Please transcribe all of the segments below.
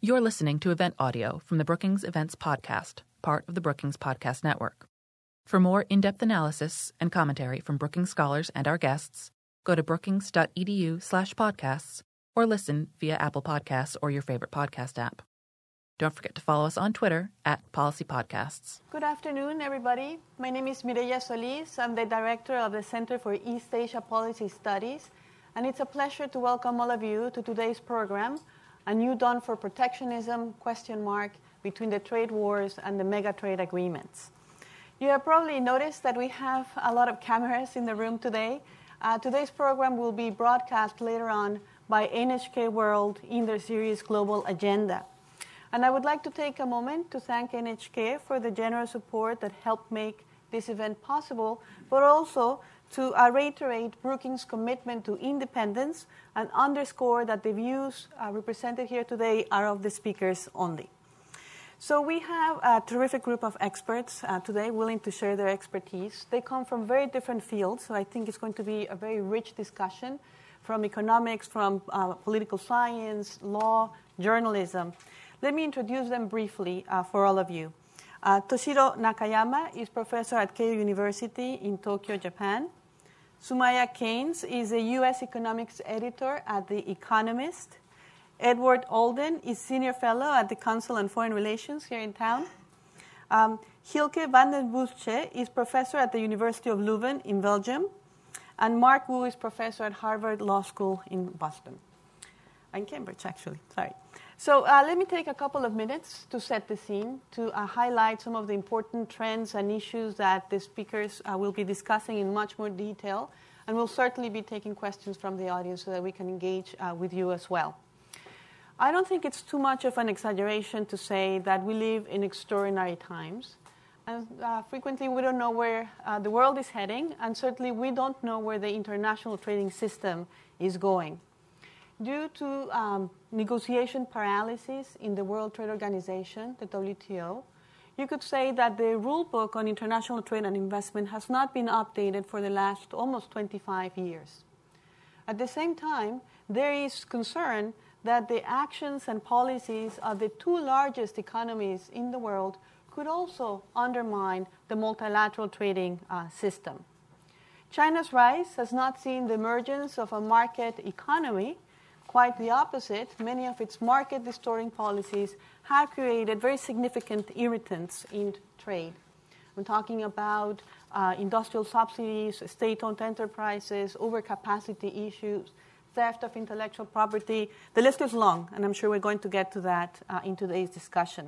You're listening to event audio from the Brookings Events Podcast, part of the Brookings Podcast Network. For more in-depth analysis and commentary from Brookings scholars and our guests, go to brookings.edu/podcasts or listen via Apple Podcasts or your favorite podcast app. Don't forget to follow us on Twitter @PolicyPodcasts. Good afternoon, everybody. My name is Mireya Solis. I'm the director of the Center for East Asia Policy Studies, and it's a pleasure to welcome all of you to today's program, A New Dawn for Protectionism, ? Between the trade wars and the mega trade agreements. You have probably noticed that we have a lot of cameras in the room today. Today's program will be broadcast later on by NHK World in their series Global Agenda. And I would like to take a moment to thank NHK for the generous support that helped make this event possible, but also to reiterate Brookings' commitment to independence and underscore that the views represented here today are of the speakers only. So we have a terrific group of experts today willing to share their expertise. They come from very different fields, so I think it's going to be a very rich discussion from economics, from political science, law, journalism. Let me introduce them briefly for all of you. Toshiro Nakayama is professor at Keio University in Tokyo, Japan. Sumaya Keynes is a U.S. economics editor at The Economist. Edward Alden is senior fellow at the Council on Foreign Relations here in town. Hilke van den Bossche is professor at the University of Leuven in Belgium. And Mark Wu is professor at Harvard Law School in Boston. In Cambridge, actually. Sorry. So let me take a couple of minutes to set the scene, to highlight some of the important trends and issues that the speakers will be discussing in much more detail. And we'll certainly be taking questions from the audience so that we can engage with you as well. I don't think it's too much of an exaggeration to say that we live in extraordinary times. And frequently we don't know where the world is heading, and certainly we don't know where the international trading system is going. Due to negotiation paralysis in the World Trade Organization, the WTO, you could say that the rule book on international trade and investment has not been updated for the last almost 25 years. At the same time, there is concern that the actions and policies of the two largest economies in the world could also undermine the multilateral trading system. China's rise has not seen the emergence of a market economy. Quite the opposite. Many of its market-distorting policies have created very significant irritants in trade. I'm talking about industrial subsidies, state-owned enterprises, overcapacity issues, theft of intellectual property. The list is long, and I'm sure we're going to get to that in today's discussion.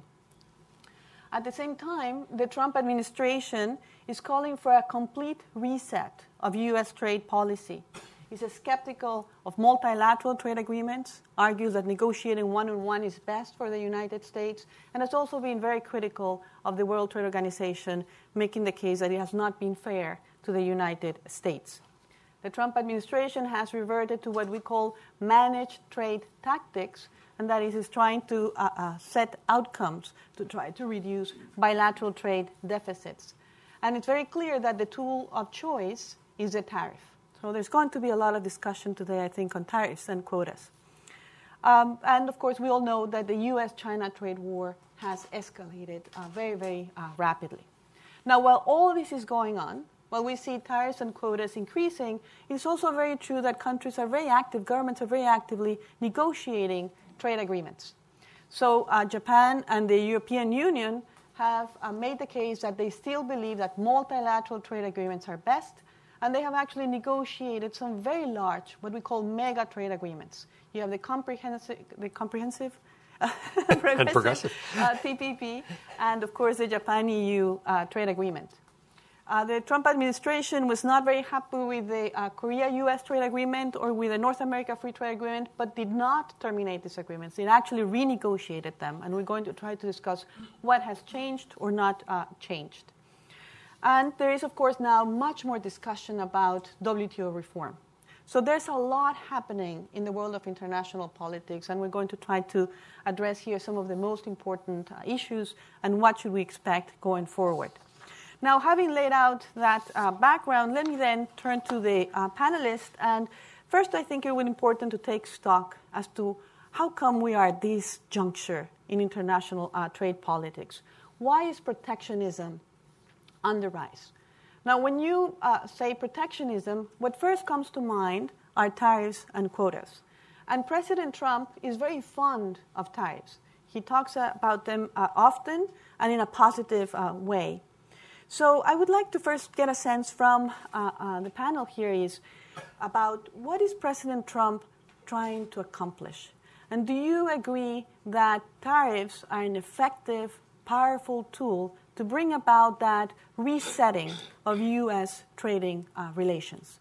At the same time, the Trump administration is calling for a complete reset of U.S. trade policy. It's skeptical of multilateral trade agreements, argues that negotiating one-on-one is best for the United States, and has also been very critical of the World Trade Organization, making the case that it has not been fair to the United States. The Trump administration has reverted to what we call managed trade tactics, and that is trying to set outcomes to try to reduce bilateral trade deficits. And it's very clear that the tool of choice is the tariff. So there's going to be a lot of discussion today, I think, on tariffs and quotas. And, of course, we all know that the U.S.-China trade war has escalated very, very rapidly. Now, while all this is going on, while we see tariffs and quotas increasing, it's also very true that countries are very active, governments are very actively negotiating trade agreements. So Japan and the European Union have made the case that they still believe that multilateral trade agreements are best, and they have actually negotiated some very large, what we call mega trade agreements. You have the comprehensive progressive TPP, and of course the Japan-EU trade agreement. The Trump administration was not very happy with the Korea-U.S. trade agreement or with the North America Free Trade Agreement, but did not terminate these agreements. It actually renegotiated them, and we're going to try to discuss what has changed or not changed. And there is, of course, now much more discussion about WTO reform. So there's a lot happening in the world of international politics, and we're going to try to address here some of the most important issues and what should we expect going forward. Now, having laid out that background, let me then turn to the panelists. And first, I think it would be important to take stock as to how come we are at this juncture in international trade politics? Why is protectionism on the rise? Now, when you say protectionism, what first comes to mind are tariffs and quotas. And President Trump is very fond of tariffs. He talks about them often and in a positive way. So I would like to first get a sense from the panel here is about what is President Trump trying to accomplish? And do you agree that tariffs are an effective, powerful tool to bring about that resetting of U.S. trading relations?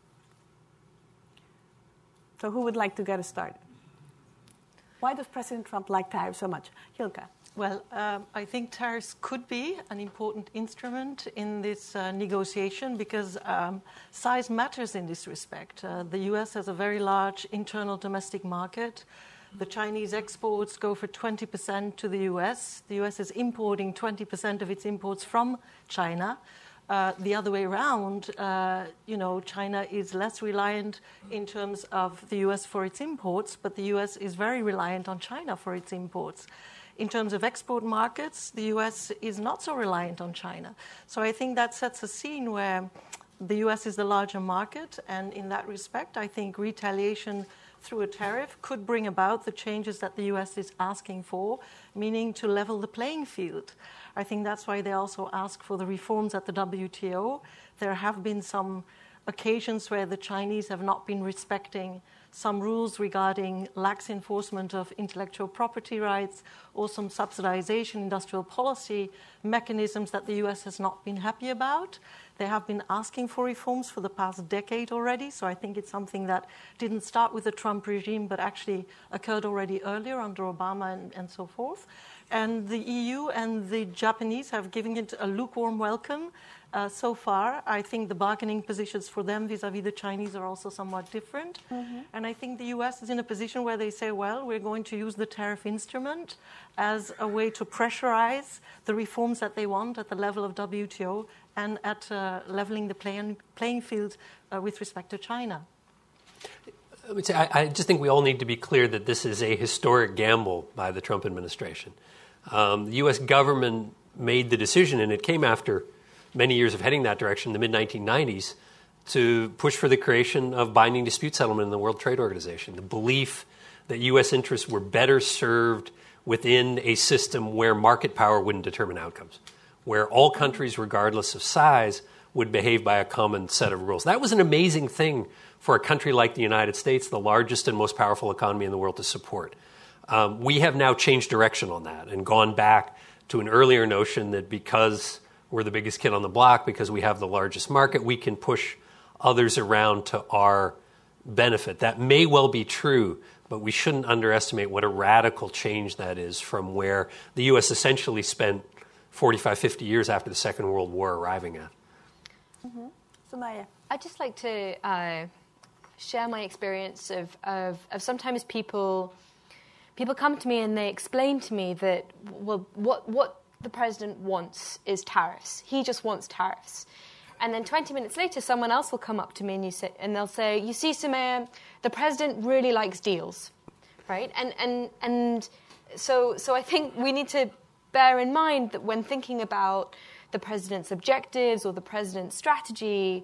So who would like to get us started? Why does President Trump like tariffs so much? Hilke. Well, I think tariffs could be an important instrument in this negotiation because size matters in this respect. The U.S. has a very large internal domestic market. The Chinese exports go for 20% to the U.S. The U.S. is importing 20% of its imports from China. The other way around, China is less reliant in terms of the U.S. for its imports, but the U.S. is very reliant on China for its imports. In terms of export markets, the U.S. is not so reliant on China. So I think that sets a scene where the U.S. is the larger market, and in that respect, I think retaliation through a tariff could bring about the changes that the U.S. is asking for, meaning to level the playing field. I think that's why they also ask for the reforms at the WTO. There have been some occasions where the Chinese have not been respecting some rules regarding lax enforcement of intellectual property rights or some subsidization industrial policy mechanisms that the U.S. has not been happy about. They have been asking for reforms for the past decade already, so I think it's something that didn't start with the Trump regime but actually occurred already earlier under Obama and so forth. And the EU and the Japanese have given it a lukewarm welcome so far. I think the bargaining positions for them vis-à-vis the Chinese are also somewhat different. Mm-hmm. And I think the US is in a position where they say, well, we're going to use the tariff instrument as a way to pressurize the reforms that they want at the level of WTO and at leveling the playing field with respect to China. I just think we all need to be clear that this is a historic gamble by the Trump administration. The U.S. government made the decision, and it came after many years of heading that direction in the mid-1990s, to push for the creation of binding dispute settlement in the World Trade Organization. The belief that U.S. interests were better served within a system where market power wouldn't determine outcomes, where all countries, regardless of size, would behave by a common set of rules. That was an amazing thing for a country like the United States, the largest and most powerful economy in the world, to support. We have now changed direction on that and gone back to an earlier notion that because we're the biggest kid on the block, because we have the largest market, we can push others around to our benefit. That may well be true, but we shouldn't underestimate what a radical change that is from where the U.S. essentially spent 45, 50 years after the Second World War arriving at. Mm-hmm. Sumaya. I'd just like to share my experience of sometimes people come to me and they explain to me that, well, what the president wants is tariffs. He just wants tariffs. And then 20 minutes later, someone else will come up to me and they'll say, you see, Sumaya, the president really likes deals, right? And so I think we need to bear in mind that when thinking about the president's objectives or the president's strategy,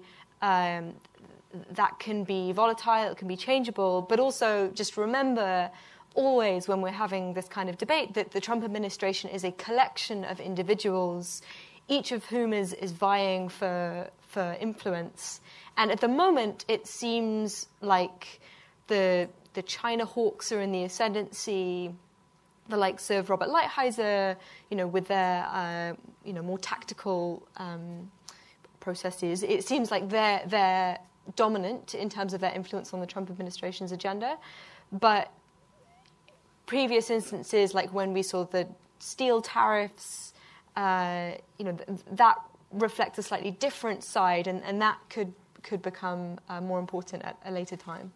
that can be volatile, it can be changeable, but also just remember always when we're having this kind of debate that the Trump administration is a collection of individuals, each of whom is vying for influence. And at the moment, it seems like the China hawks are in the ascendancy, the likes of Robert Lighthizer, with their more tactical processes. It seems like they're dominant in terms of their influence on the Trump administration's agenda. But previous instances, like when we saw the steel tariffs, that reflects a slightly different side, and that could become more important at a later time.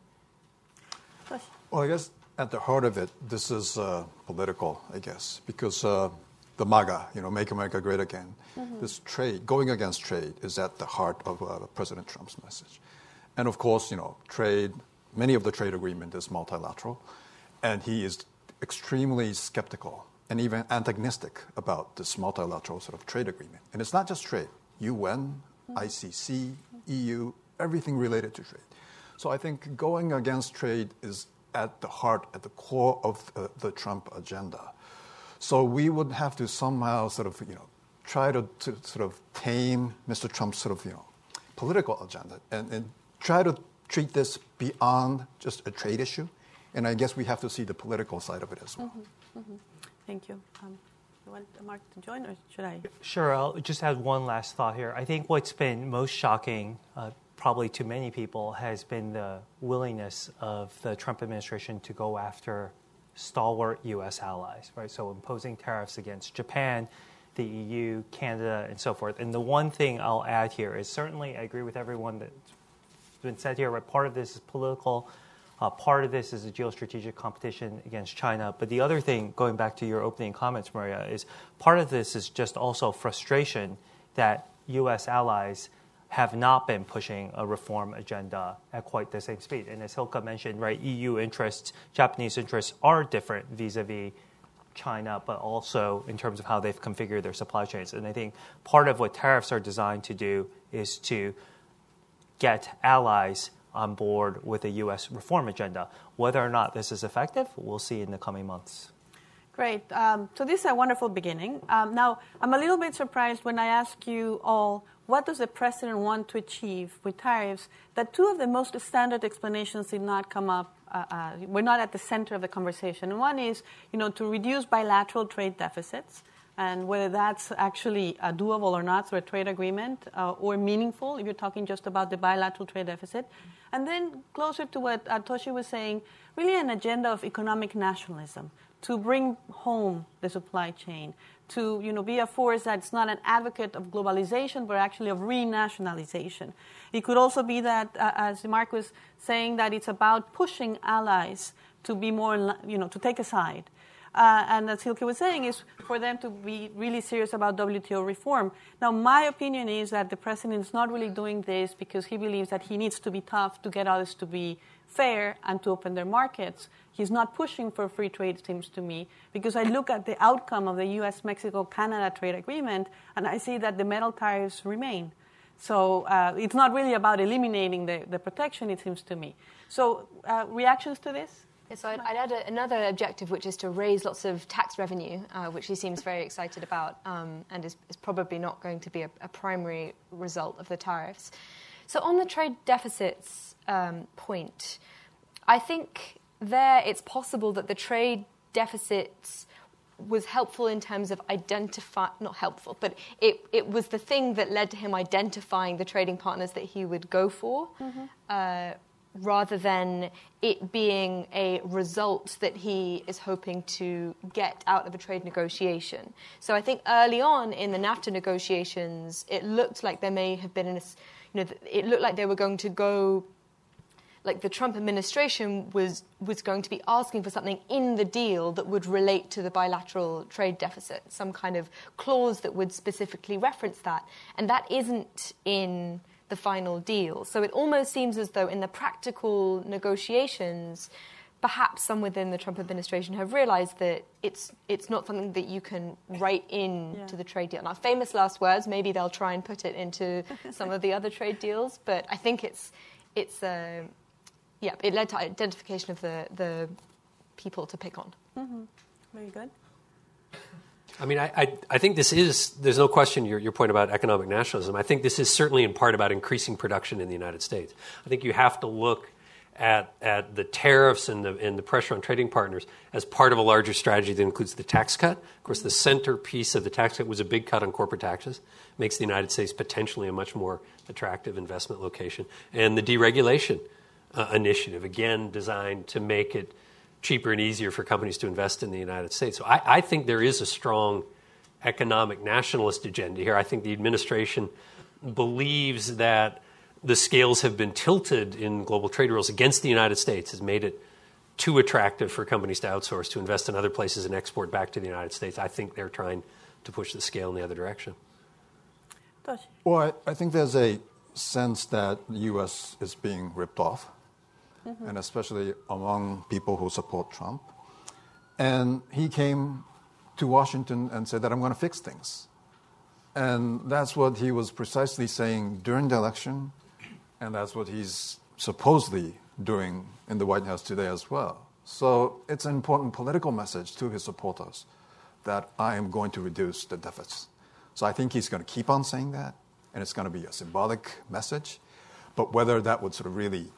Well, I guess at the heart of it, this is political, I guess, because the MAGA, Make America Great Again, mm-hmm. This trade, going against trade, is at the heart of President Trump's message. And of course, trade, many of the trade agreement is multilateral, and he is extremely skeptical and even antagonistic about this multilateral sort of trade agreement. And it's not just trade. UN, ICC, EU, everything related to trade. So I think going against trade is at the heart, at the core of the Trump agenda. So we would have to somehow sort of, try to sort of tame Mr. Trump's sort of, political agenda and try to treat this beyond just a trade issue. And I guess we have to see the political side of it as well. Mm-hmm. Mm-hmm. Thank you. You want Mark to join, or should I? Sure. I'll just add one last thought here. I think what's been most shocking, probably to many people, has been the willingness of the Trump administration to go after stalwart U.S. allies, right? So imposing tariffs against Japan, the EU, Canada, and so forth. And the one thing I'll add here is certainly I agree with everyone that's been said here, right? Part of this is political. Part of this is a geostrategic competition against China. But the other thing, going back to your opening comments, Maria, is part of this is just also frustration that U.S. allies have not been pushing a reform agenda at quite the same speed. And as Hilka mentioned, right, EU interests, Japanese interests are different vis-a-vis China, but also in terms of how they've configured their supply chains. And I think part of what tariffs are designed to do is to get allies on board with a U.S. reform agenda. Whether or not this is effective, we'll see in the coming months. Great. So this is a wonderful beginning. Now, I'm a little bit surprised when I ask you all, what does the president want to achieve with tariffs, that two of the most standard explanations did not come up, were not at the center of the conversation. And one is, to reduce bilateral trade deficits, and whether that's actually doable or not through a trade agreement or meaningful if you're talking just about the bilateral trade deficit. And then closer to what Toshi was saying, really an agenda of economic nationalism, to bring home the supply chain, to be a force that's not an advocate of globalization, but actually of renationalization. It could also be that, as Mark was saying, that it's about pushing allies to be more, to take a side. And as Hilke was saying, is for them to be really serious about WTO reform. Now, my opinion is that the president is not really doing this because he believes that he needs to be tough to get others to be fair and to open their markets. He's not pushing for free trade, it seems to me, because I look at the outcome of the U.S., Mexico, Canada trade agreement, and I see that the metal tariffs remain. So it's not really about eliminating the protection, it seems to me. So reactions to this? So I'd add another objective, which is to raise lots of tax revenue, which he seems very excited about, and is probably not going to be a primary result of the tariffs. So on the trade deficits point, I think there it's possible that the trade deficits was helpful in terms of not helpful, but it was the thing that led to him identifying the trading partners that he would go for, rather than it being a result that he is hoping to get out of a trade negotiation. So I think early on in the NAFTA negotiations, it looked like there may have been, it looked like they were going to go, like the Trump administration was going to be asking for something in the deal that would relate to the bilateral trade deficit, some kind of clause that would specifically reference that. And that isn't in the final deal. So it almost seems as though in the practical negotiations, perhaps some within the Trump administration have realized that it's not something that you can write into the trade deal. Now, famous last words, maybe they'll try and put it into some of the other trade deals, but I think it led to identification of the people to pick on. Mm-hmm. Very good. I mean, I think there's no question your point about economic nationalism. I think this is certainly in part about increasing production in the United States. I think you have to look at the tariffs and the pressure on trading partners as part of a larger strategy that includes the tax cut. Of course, the centerpiece of the tax cut was a big cut on corporate taxes. Makes the United States potentially a much more attractive investment location. And the deregulation initiative, again, designed to make it cheaper and easier for companies to invest in the United States. So I think there is a strong economic nationalist agenda here. I think the administration believes that the scales have been tilted in global trade rules against the United States, has made it too attractive for companies to outsource, to invest in other places and export back to the United States. I think they're trying to push the scale in the other direction. Well, I think there's a sense that the U.S. is being ripped off, and especially among people who support Trump. And he came to Washington and said that I'm going to fix things. And that's what he was precisely saying during the election, and that's what he's supposedly doing in the White House today as well. So it's an important political message to his supporters that I am going to reduce the deficits. So I think he's going to keep on saying that, and it's going to be a symbolic message. But whether that would sort of really,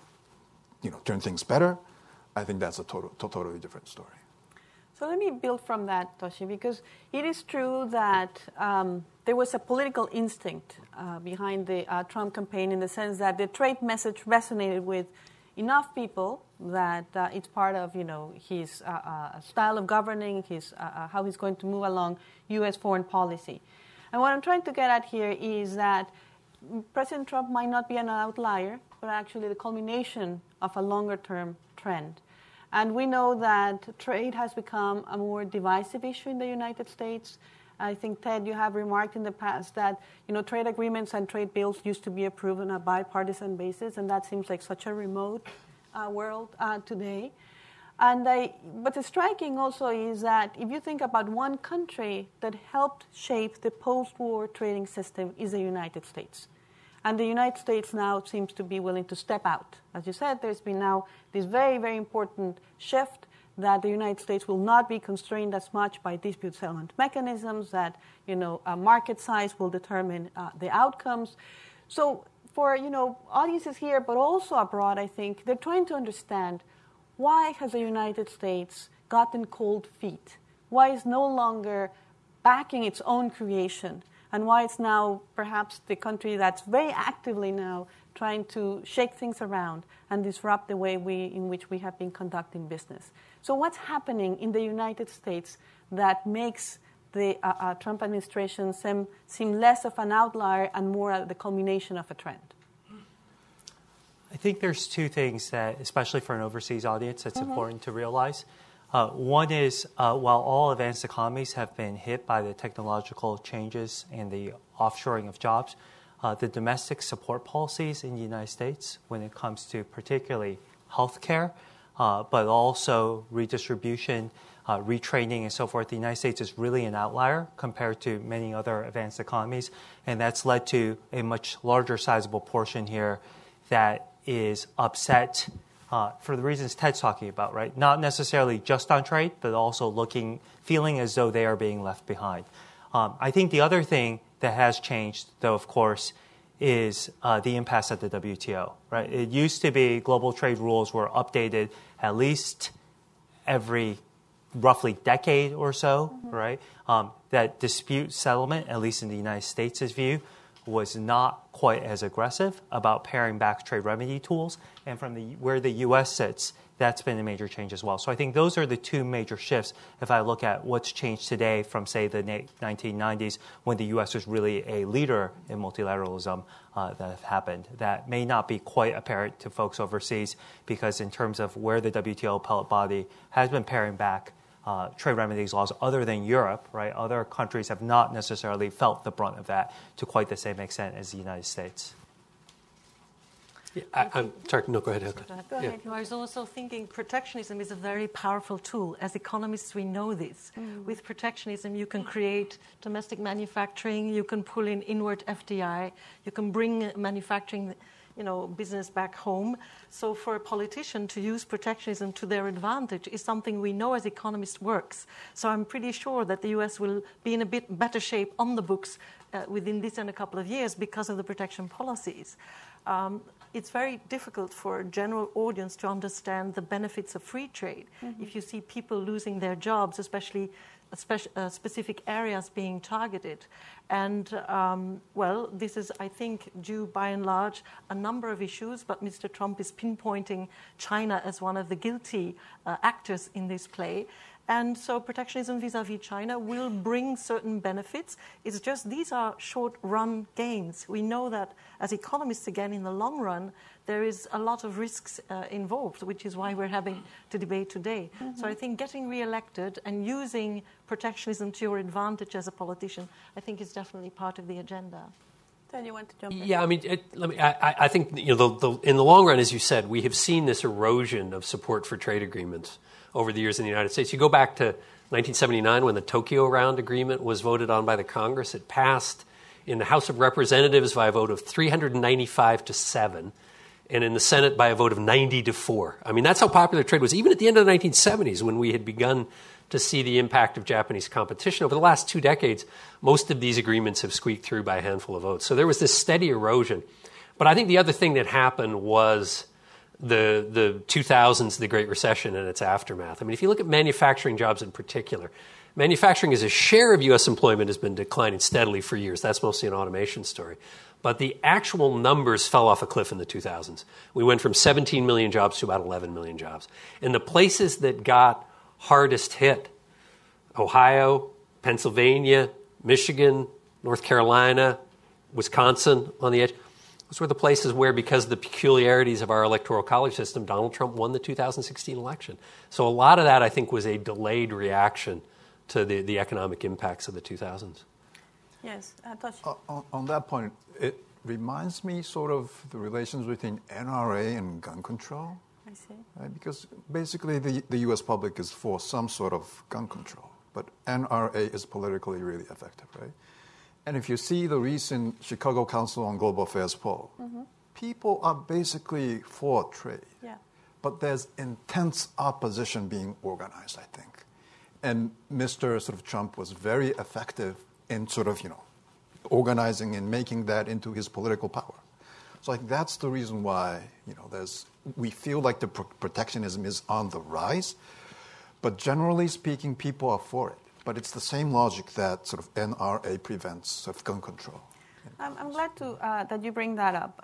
turn things better, I think that's a totally different story. So let me build from that, Toshi, because it is true that there was a political instinct behind the Trump campaign in the sense that the trade message resonated with enough people that it's part of, his style of governing, his how he's going to move along U.S. foreign policy. And what I'm trying to get at here is that President Trump might not be an outlier, but actually the culmination of a longer-term trend. And we know that trade has become a more divisive issue in the United States. I think, Ted, you have remarked in the past that trade agreements and trade bills used to be approved on a bipartisan basis, and that seems like such a remote world today. But the striking also is that if you think about one country that helped shape the post-war trading system is the United States. And the United States now seems to be willing to step out. As you said, there's been now this very, very important shift that the United States will not be constrained as much by dispute settlement mechanisms, that market size will determine the outcomes. So for audiences here, but also abroad, I think, they're trying to understand why has the United States gotten cold feet? Why is no longer backing its own creation? And why it's now perhaps the country that's very actively now trying to shake things around and disrupt the way in which we have been conducting business. So what's happening in the United States that makes the Trump administration seem less of an outlier and more the culmination of a trend? I think there's two things that, especially for an overseas audience, that's important to realize. One is, while all advanced economies have been hit by the technological changes and the offshoring of jobs, the domestic support policies in the United States, when it comes to particularly healthcare, but also redistribution, retraining, and so forth, the United States is really an outlier compared to many other advanced economies, and that's led to a much larger sizable portion here that is upset for the reasons Ted's talking about, right? Not necessarily just on trade, but also feeling as though they are being left behind. I think the other thing that has changed, though, of course, is the impasse at the WTO, right? It used to be global trade rules were updated at least every roughly decade or so, right? That dispute settlement, at least in the United States' view, was not quite as aggressive about paring back trade remedy tools. And from where the U.S. sits, that's been a major change as well. So I think those are the two major shifts if I look at what's changed today from, say, the 1990s when the U.S. was really a leader in multilateralism that have happened. That may not be quite apparent to folks overseas because in terms of where the WTO appellate body has been paring back trade remedies laws other than Europe, right? Other countries have not necessarily felt the brunt of that to quite the same extent as the United States. Yeah, I'm sorry, no, go ahead. Go ahead. I was also thinking protectionism is a very powerful tool. As economists, we know this. With protectionism, you can create domestic manufacturing, you can pull in inward FDI, you can bring manufacturing business back home. So for a politician to use protectionism to their advantage is something we know as economists works. So I'm pretty sure that the U.S. will be in a bit better shape on the books within this and a couple of years because of the protection policies. It's very difficult for a general audience to understand the benefits of free trade. If you see people losing their jobs, especially specific areas being targeted. And, this is, I think, due by and large a number of issues, but Mr. Trump is pinpointing China as one of the guilty actors in this play. And so protectionism vis-à-vis China will bring certain benefits. It's just these are short-run gains. We know that as economists, again, in the long run, there is a lot of risks involved, which is why we're having the debate today. So I think getting re-elected and using protectionism to your advantage as a politician, I think is definitely part of the agenda. Ted, you want to jump in? Yeah, I mean, I think in the long run, as you said, we have seen this erosion of support for trade agreements over the years in the United States. You go back to 1979 when the Tokyo Round Agreement was voted on by the Congress. It passed in the House of Representatives by a vote of 395 to 7, and in the Senate by a vote of 90 to 4. I mean, that's how popular trade was, even at the end of the 1970s when we had begun to see the impact of Japanese competition. Over the last 2 decades, most of these agreements have squeaked through by a handful of votes. So there was this steady erosion. But I think the other thing that happened was the 2000s, the Great Recession and its aftermath. I mean, if you look at manufacturing jobs in particular, manufacturing as a share of U.S. employment has been declining steadily for years. That's mostly an automation story. But the actual numbers fell off a cliff in the 2000s. We went from 17 million jobs to about 11 million jobs. And the places that got hardest hit, Ohio, Pennsylvania, Michigan, North Carolina, Wisconsin on the edge, those were the places where, because of the peculiarities of our electoral college system, Donald Trump won the 2016 election. So a lot of that, I think, was a delayed reaction to the economic impacts of the 2000s. Yes, Toshi. On that point, it reminds me sort of the relations between NRA and gun control. I see. Right? Because basically the U.S. public is for some sort of gun control, but NRA is politically really effective, right? And if you see the recent Chicago Council on Global Affairs poll, people are basically for trade. Yeah. But there's intense opposition being organized, I think. And Mr. sort of Trump was very effective in sort of, organizing and making that into his political power. So like that's the reason why, we feel like the protectionism is on the rise. But generally speaking, people are for it. But it's the same logic that sort of NRA prevents sort of gun control. I'm glad that you bring that up.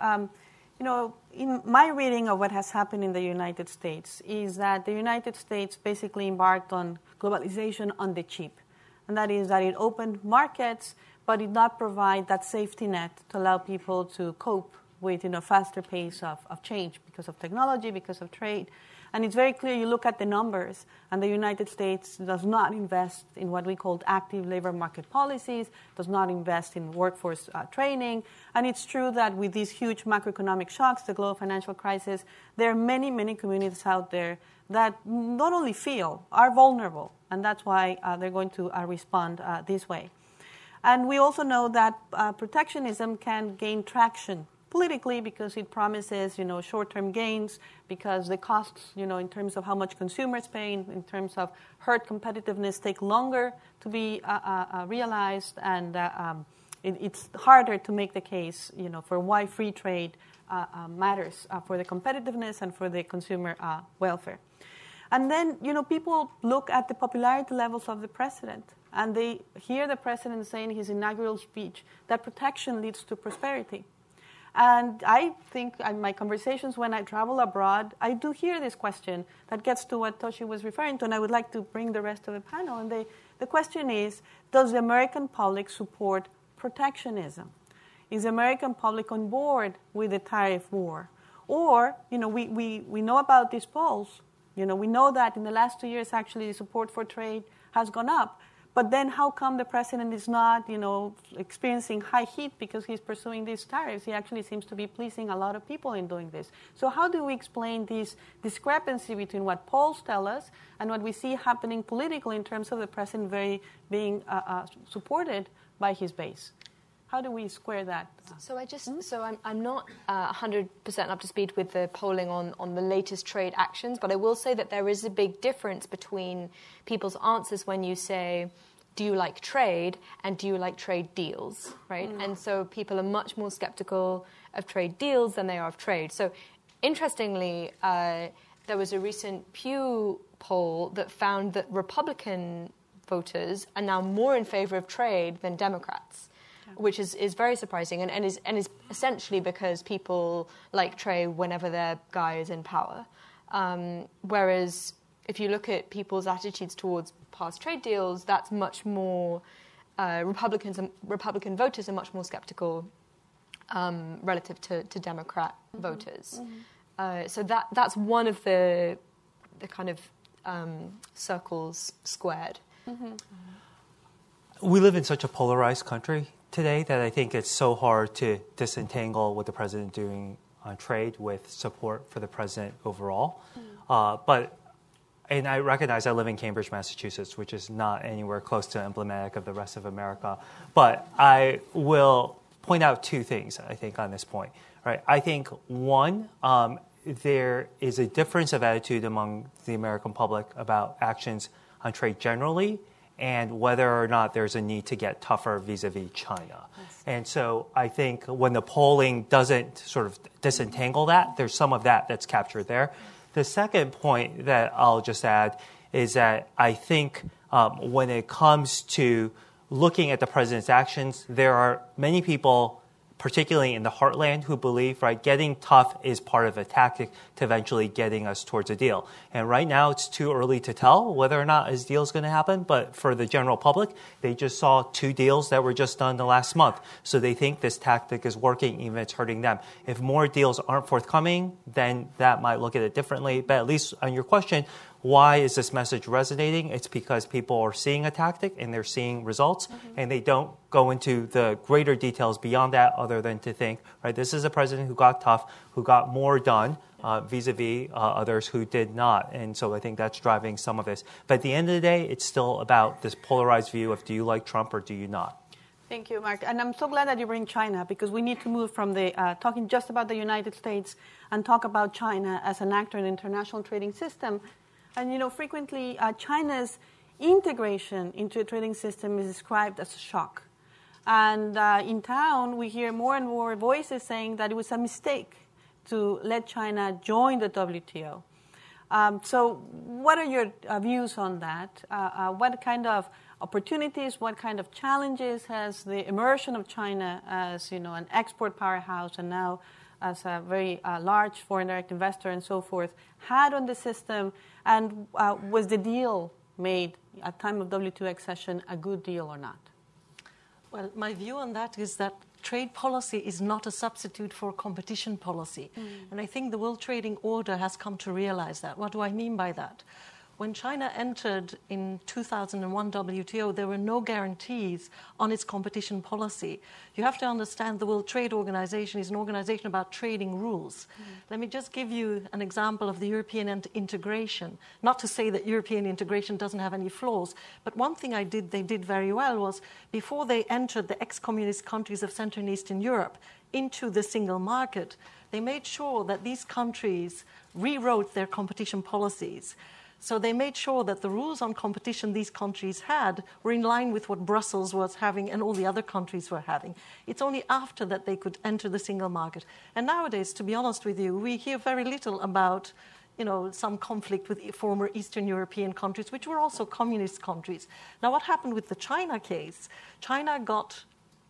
In my reading of what has happened in the United States is that the United States basically embarked on globalization on the cheap. And that is that it opened markets, but did not provide that safety net to allow people to cope with faster pace of change because of technology, because of trade. And it's very clear, you look at the numbers, and the United States does not invest in what we call active labor market policies, does not invest in workforce training. And it's true that with these huge macroeconomic shocks, the global financial crisis, there are many, many communities out there that not only are vulnerable, and that's why they're going to respond this way. And we also know that protectionism can gain traction politically because it promises, short-term gains, because the costs, in terms of how much consumers pay, in terms of herd competitiveness, take longer to be realized, and it's harder to make the case, for why free trade matters for the competitiveness and for the consumer welfare. And then, people look at the popularity levels of the president, and they hear the president say in his inaugural speech that protection leads to prosperity. And I think in my conversations when I travel abroad, I do hear this question that gets to what Toshi was referring to, and I would like to bring the rest of the panel. And the question is, does the American public support protectionism? Is the American public on board with the tariff war? Or, we know about these polls. We know that in the last 2 years, actually, the support for trade has gone up. But then how come the president is not, experiencing high heat because he's pursuing these tariffs? He actually seems to be pleasing a lot of people in doing this. So how do we explain this discrepancy between what polls tell us and what we see happening politically in terms of the president being supported by his base? How do we square that? So I'm not 100% up to speed with the polling on the latest trade actions, but I will say that there is a big difference between people's answers when you say, do you like trade, and do you like trade deals, right? And so people are much more skeptical of trade deals than they are of trade. So interestingly, there was a recent Pew poll that found that Republican voters are now more in favor of trade than Democrats, which is very surprising and is essentially because people like trade whenever their guy is in power. Whereas if you look at people's attitudes towards past trade deals, that's much more Republican voters are much more skeptical relative to Democrat voters. So that's one of the kind of circles squared. We live in such a polarized country today that I think it's so hard to disentangle what the president doing on trade with support for the president overall. And I recognize I live in Cambridge, Massachusetts, which is not anywhere close to emblematic of the rest of America. But I will point out two things, I think, on this point. Right? I think, one, there is a difference of attitude among the American public about actions on trade generally and whether or not there's a need to get tougher vis-a-vis China. And so I think when the polling doesn't sort of disentangle that, there's some of that that's captured there. The second point that I'll just add is that I think when it comes to looking at the president's actions, there are many people, particularly in the heartland, who believe, right, getting tough is part of a tactic to eventually getting us towards a deal. And right now, it's too early to tell whether or not this deal is going to happen. But for the general public, they just saw 2 deals that were just done the last month. So they think this tactic is working, even if it's hurting them. If more deals aren't forthcoming, then that might look at it differently. But at least on your question, why is this message resonating? It's because people are seeing a tactic and they're seeing results, and they don't go into the greater details beyond that other than to think, right, this is a president who got tough, who got more done vis-a-vis others who did not. And so I think that's driving some of this. But at the end of the day, it's still about this polarized view of do you like Trump or do you not? Thank you, Mark. And I'm so glad that you bring China, because we need to move from the talking just about the United States and talk about China as an actor in the international trading system. And, you know, frequently China's integration into a trading system is described as a shock. And in town, we hear more and more voices saying that it was a mistake to let China join the WTO. So what are your views on that? What kind of opportunities, what kind of challenges has the immersion of China as, you know, an export powerhouse and now as a very large foreign direct investor and so forth had on the system? And was the deal made at time of WTO accession a good deal or not? Well, my view on that is that trade policy is not a substitute for competition policy. And I think the World Trading Order has come to realize that. What do I mean by that? When China entered in 2001 WTO, there were no guarantees on its competition policy. You have to understand the World Trade Organization is an organization about trading rules. Let me just give you an example of the European integration. Not to say that European integration doesn't have any flaws, but one thing they did very well was before they entered the ex-communist countries of Central and Eastern Europe into the single market, they made sure that these countries rewrote their competition policies. So they made sure that the rules on competition these countries had were in line with what Brussels was having and all the other countries were having. It's only after that they could enter the single market. And nowadays, to be honest with you, we hear very little about, you know, some conflict with former Eastern European countries, which were also communist countries. Now, what happened with the China case? China got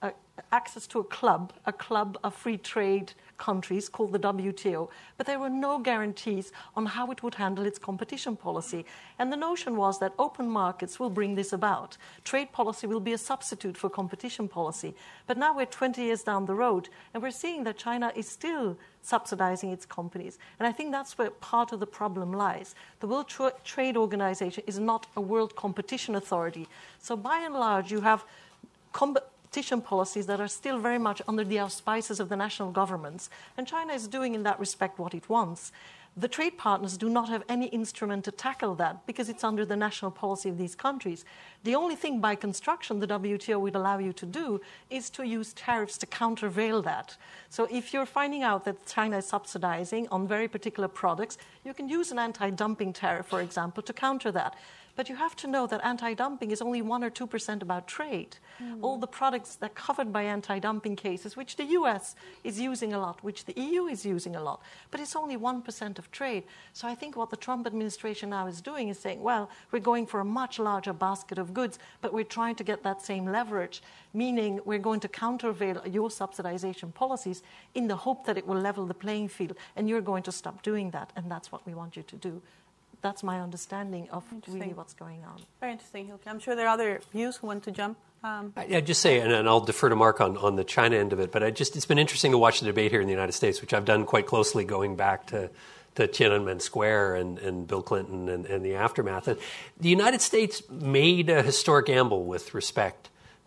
access to a club of free trade countries called the WTO, but there were no guarantees on how it would handle its competition policy. And the notion was that open markets will bring this about. Trade policy will be a substitute for competition policy. But now we're 20 years down the road, and we're seeing that China is still subsidizing its companies. And I think that's where part of the problem lies. The World Trade Organization is not a world competition authority. So by and large, you have competition policies that are still very much under the auspices of the national governments. And China is doing in that respect what it wants. The trade partners do not have any instrument to tackle that because it's under the national policy of these countries. The only thing by construction the WTO would allow you to do is to use tariffs to countervail that. So if you're finding out that China is subsidizing on very particular products, you can use an anti-dumping tariff, for example, to counter that. But you have to know that anti-dumping is only 1 or 2% about trade. All the products that are covered by anti-dumping cases, which the US is using a lot, which the EU is using a lot, but it's only 1% of trade. So I think what the Trump administration now is doing is saying, well, we're going for a much larger basket of goods, but we're trying to get that same leverage, meaning we're going to countervail your subsidization policies in the hope that it will level the playing field, and you're going to stop doing that, and that's what we want you to do. That's my understanding of really what's going on. Very interesting, Hilke. I'm sure there are other views who want to jump. I'd just say, and I'll defer to Mark on the China end of it, but it's been interesting to watch the debate here in the United States, which I've done quite closely going back to Tiananmen Square and Bill Clinton and the aftermath. And the United States made a historic gamble with respect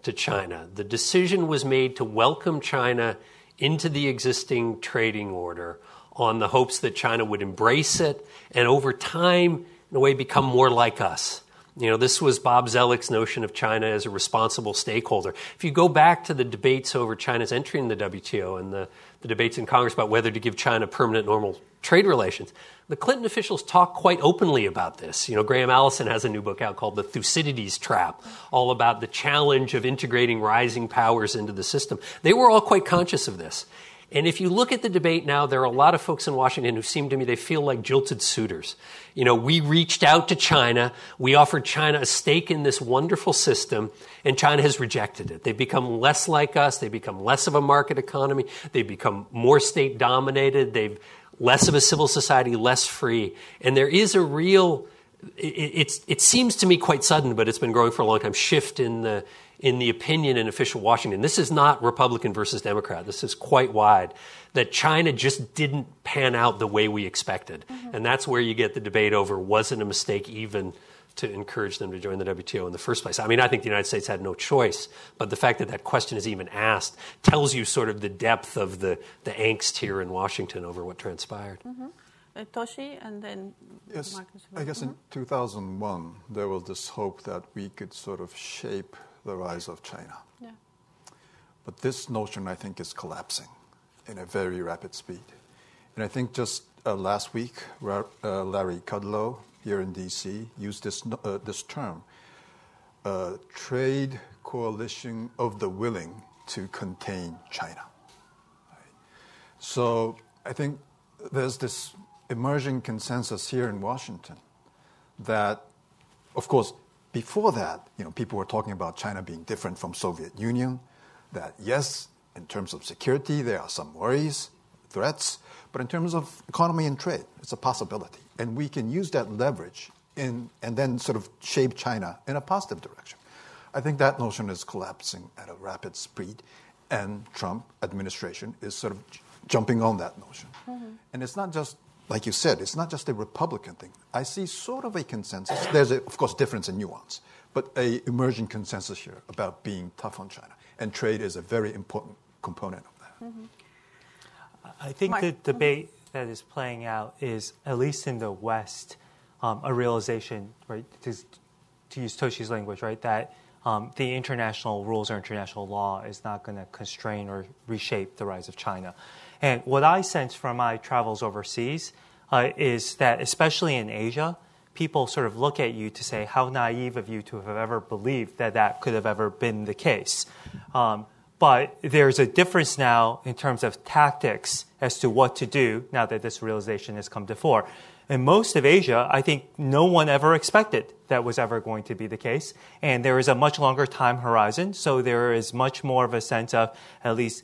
to China. The decision was made to welcome China into the existing trading order on the hopes that China would embrace it and over time, in a way, become more like us. This was Bob Zoellick's notion of China as a responsible stakeholder. If you go back to the debates over China's entry in the WTO and the debates in Congress about whether to give China permanent normal trade relations, the Clinton officials talk quite openly about this. Graham Allison has a new book out called The Thucydides Trap, all about the challenge of integrating rising powers into the system. They were all quite conscious of this. And if you look at the debate now, there are a lot of folks in Washington who seem to me, they feel like jilted suitors. We reached out to China. We offered China a stake in this wonderful system, and China has rejected it. They've become less like us. They've become less of a market economy. They've become more state-dominated. They've less of a civil society, less free. And there is a real, it seems to me quite sudden, but it's been growing for a long time, shift in the opinion in official Washington. This is not Republican versus Democrat. This is quite wide, that China just didn't pan out the way we expected. Mm-hmm. And that's where you get the debate over, was it a mistake even to encourage them to join the WTO in the first place? I mean, I think the United States had no choice, but the fact that that question is even asked tells you sort of the depth of the angst here in Washington over what transpired. Mm-hmm. Toshi, and then yes, Marcus. I guess in 2001, there was this hope that we could sort of shape the rise of China. Yeah. But this notion, I think, is collapsing in a very rapid speed. And I think just last week, Larry Kudlow here in D.C. used this term, trade coalition of the willing to contain China. Right? So I think there's this emerging consensus here in Washington that, of course, before that, people were talking about China being different from Soviet Union, that yes, in terms of security, there are some worries, threats, but in terms of economy and trade, it's a possibility. And we can use that leverage and then sort of shape China in a positive direction. I think that notion is collapsing at a rapid speed, and Trump administration is sort of jumping on that notion. Mm-hmm. And it's not just, like you said, it's not just a Republican thing. I see sort of a consensus. There's, of course, difference in nuance, but a emerging consensus here about being tough on China. And trade is a very important component of that. Mm-hmm. I think the debate that is playing out is, at least in the West, a realization, right, to use Toshi's language, right, that the international rules or international law is not going to constrain or reshape the rise of China. And what I sense from my travels overseas is that, especially in Asia, people sort of look at you to say, how naive of you to have ever believed that that could have ever been the case. But there's a difference now in terms of tactics as to what to do now that this realization has come to fore. In most of Asia, I think no one ever expected that was ever going to be the case. And there is a much longer time horizon, so there is much more of a sense of at least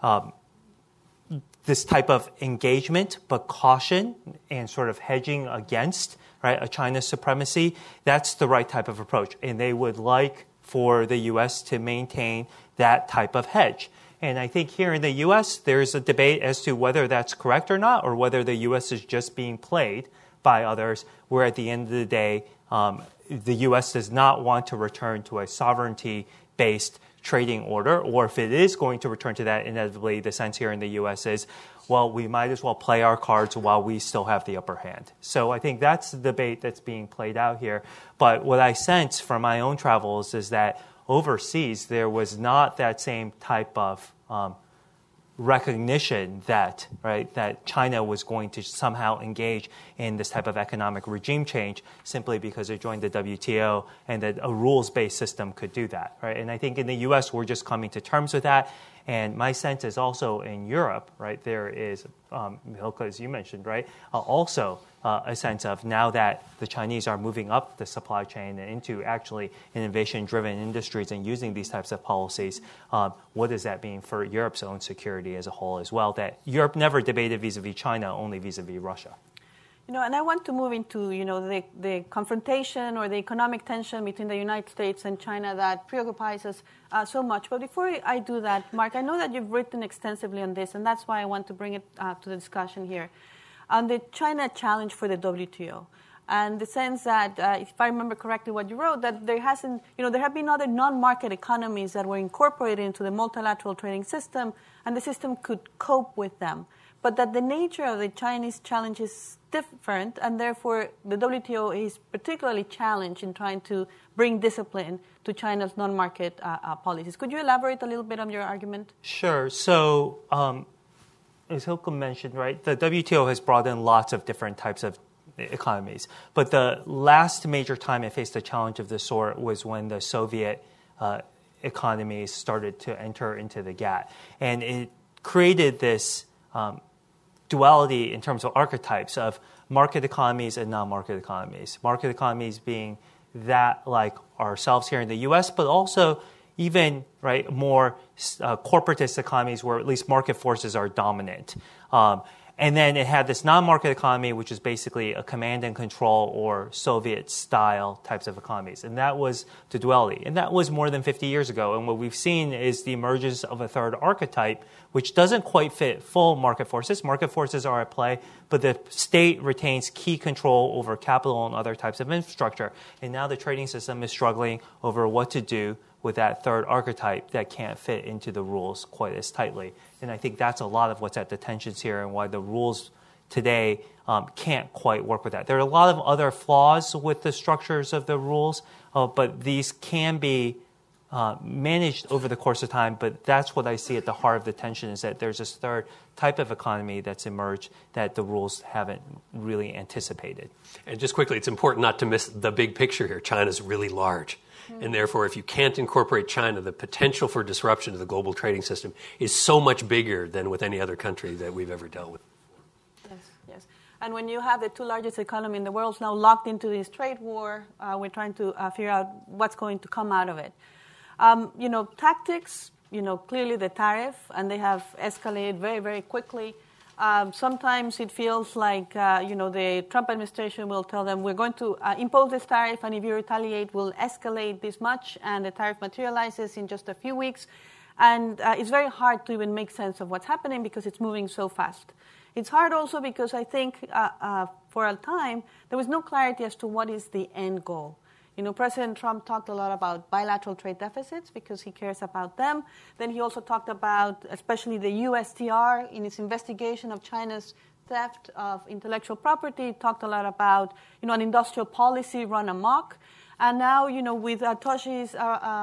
this type of engagement, but caution and sort of hedging against, right, a China supremacy. That's the right type of approach. And they would like for the U.S. to maintain that type of hedge. And I think here in the U.S., there's a debate as to whether that's correct or not, or whether the U.S. is just being played by others, where at the end of the day, the U.S. does not want to return to a sovereignty-based trading order, or if it is going to return to that, inevitably, the sense here in the U.S. is, well, we might as well play our cards while we still have the upper hand. So I think that's the debate that's being played out here. But what I sense from my own travels is that overseas, there was not that same type of recognition that, right, that China was going to somehow engage in this type of economic regime change simply because it joined the WTO and that a rules-based system could do that, right? And I think in the U.S., we're just coming to terms with that. And my sense is also in Europe, right, there is, Hilke, as you mentioned, right, also a sense of now that the Chinese are moving up the supply chain and into actually innovation-driven industries and using these types of policies, what does that mean for Europe's own security as a whole as well, that Europe never debated vis-a-vis China, only vis-a-vis Russia? And I want to move into, the confrontation or the economic tension between the United States and China that preoccupies us so much. But before I do that, Mark, I know that you've written extensively on this, and that's why I want to bring it to the discussion here. On the China challenge for the WTO. And the sense that, if I remember correctly what you wrote, that there have been other non-market economies that were incorporated into the multilateral trading system, and the system could cope with them. But that the nature of the Chinese challenge is different, and therefore the WTO is particularly challenged in trying to bring discipline to China's non-market policies. Could you elaborate a little bit on your argument? Sure. So, as Hilke mentioned, right, the WTO has brought in lots of different types of economies. But the last major time it faced a challenge of this sort was when the Soviet economies started to enter into the GATT. And it created this duality in terms of archetypes of market economies and non-market economies. Market economies being that like ourselves here in the U.S., but also even more corporatist economies where at least market forces are dominant. And then it had this non-market economy, which is basically a command and control or Soviet-style types of economies. And that was the duality. And that was more than 50 years ago. And what we've seen is the emergence of a third archetype, which doesn't quite fit full market forces. Market forces are at play, but the state retains key control over capital and other types of infrastructure. And now the trading system is struggling over what to do with that third archetype that can't fit into the rules quite as tightly. And I think that's a lot of what's at the tensions here and why the rules today can't quite work with that. There are a lot of other flaws with the structures of the rules, but these can be managed over the course of time. But that's what I see at the heart of the tension is that there's this third type of economy that's emerged that the rules haven't really anticipated. And just quickly, it's important not to miss the big picture here. China's really large. And therefore, if you can't incorporate China, the potential for disruption of the global trading system is so much bigger than with any other country that we've ever dealt with. Yes. And when you have the two largest economies in the world now locked into this trade war, we're trying to figure out what's going to come out of it. Tactics, clearly the tariff, and they have escalated very, very quickly. Sometimes it feels like, the Trump administration will tell them, we're going to impose this tariff, and if you retaliate, we'll escalate this much, and the tariff materializes in just a few weeks. And it's very hard to even make sense of what's happening because it's moving so fast. It's hard also because I think for a time, there was no clarity as to what is the end goal. President Trump talked a lot about bilateral trade deficits because he cares about them. Then he also talked about, especially the USTR in its investigation of China's theft of intellectual property, talked a lot about, an industrial policy run amok. And now, with Toshi's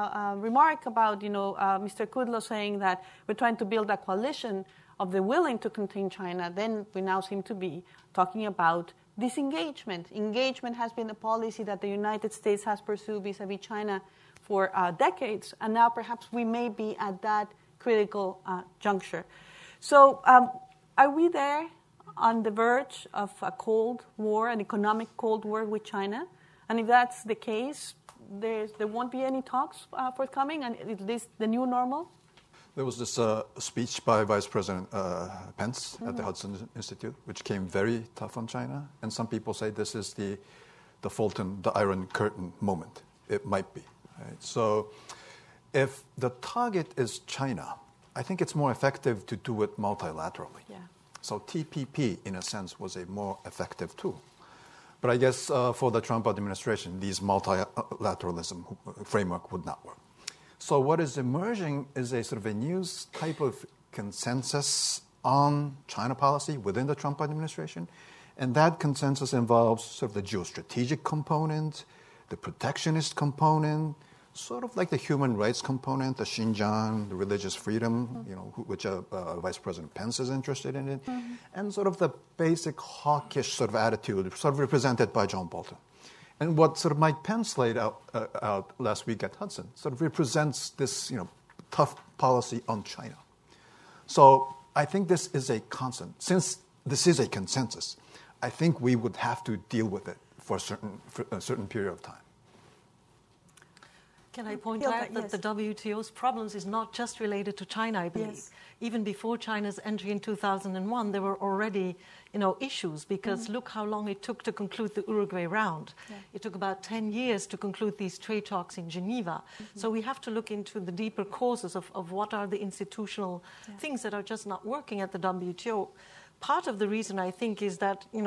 remark about, Mr. Kudlow saying that we're trying to build a coalition of the willing to contain China, then we now seem to be talking about disengagement. Engagement has been a policy that the United States has pursued vis-a-vis China for decades, and now perhaps we may be at that critical juncture. So are we there on the verge of a Cold War, an economic Cold War with China? And if that's the case, there won't be any talks forthcoming, and is this the new normal? There was this speech by Vice President Pence at the Hudson Institute, which came very tough on China. And some people say this is the Fulton, the Iron Curtain moment. It might be. Right? So if the target is China, I think it's more effective to do it multilaterally. Yeah. So TPP, in a sense, was a more effective tool. But I guess for the Trump administration, these multilateralism framework would not work. So what is emerging is a sort of a new type of consensus on China policy within the Trump administration. And that consensus involves sort of the geostrategic component, the protectionist component, sort of like the human rights component, the Xinjiang, the religious freedom, which Vice President Pence is interested in it, and sort of the basic hawkish sort of attitude, sort of represented by John Bolton. And what sort of Mike Pence laid out last week at Hudson sort of represents this, tough policy on China. So I think this is a constant. Since this is a consensus, I think we would have to deal with it for a certain period of time. Can I point out that the WTO's problems is not just related to China, I believe. Yes. Even before China's entry in 2001, there were already, issues because look how long it took to conclude the Uruguay round. Yeah. It took about 10 years to conclude these trade talks in Geneva. So we have to look into the deeper causes of what are the institutional things that are just not working at the WTO. Part of the reason, I think, is that,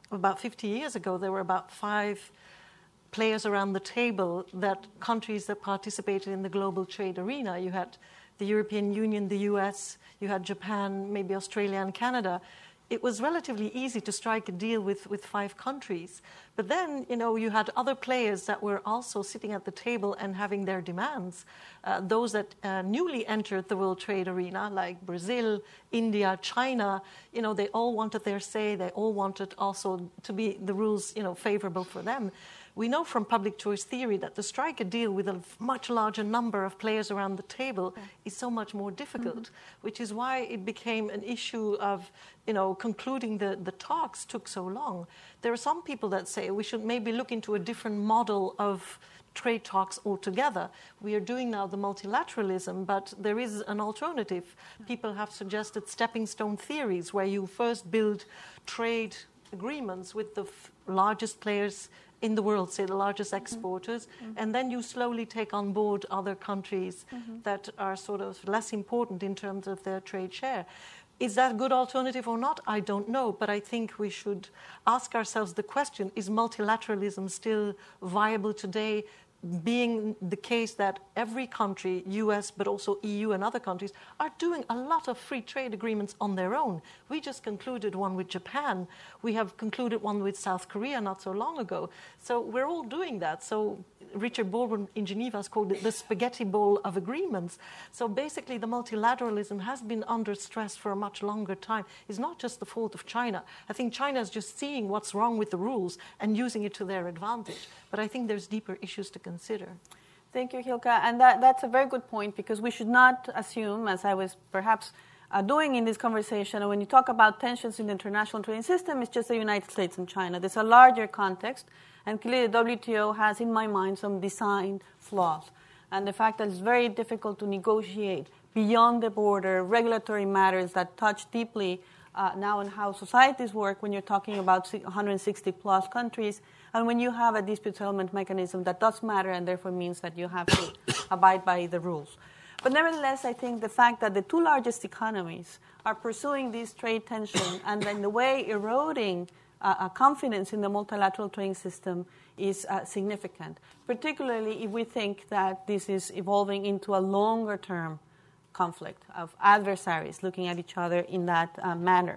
about 50 years ago, there were about 5 players around the table, that countries that participated in the global trade arena. You had the European Union, the US, you had Japan, maybe Australia and Canada. It was relatively easy to strike a deal with 5 countries. But then, you had other players that were also sitting at the table and having their demands. Those that newly entered the world trade arena, like Brazil, India, China, they all wanted their say. They all wanted also to be the rules, favorable for them. We know from public choice theory that to strike a deal with a much larger number of players around the table is so much more difficult, which is why it became an issue of, concluding the talks took so long. There are some people that say we should maybe look into a different model of trade talks altogether. We are doing now the multilateralism, but there is an alternative. People have suggested stepping stone theories, where you first build trade agreements with the largest players in the world, say the largest exporters, and then you slowly take on board other countries that are sort of less important in terms of their trade share. Is that a good alternative or not? I don't know, but I think we should ask ourselves the question, is multilateralism still viable today, being the case that every country, US, but also EU and other countries, are doing a lot of free trade agreements on their own. We just concluded one with Japan. We have concluded one with South Korea not so long ago. So we're all doing that. So Richard Baldwin in Geneva has called it the spaghetti bowl of agreements. So basically the multilateralism has been under stress for a much longer time. It's not just the fault of China. I think China is just seeing what's wrong with the rules and using it to their advantage. But I think there's deeper issues to consider. Thank you, Hilka. And that's a very good point, because we should not assume, as I was perhaps doing in this conversation, when you talk about tensions in the international trading system, it's just the United States and China. There's a larger context, and clearly the WTO has, in my mind, some design flaws. And the fact that it's very difficult to negotiate beyond the border regulatory matters that touch deeply now on how societies work when you're talking about 160-plus countries, and when you have a dispute settlement mechanism that does matter and therefore means that you have to abide by the rules. But nevertheless, I think the fact that the 2 largest economies are pursuing this trade tension and in the way eroding confidence in the multilateral trading system is significant, particularly if we think that this is evolving into a longer-term conflict of adversaries looking at each other in that manner.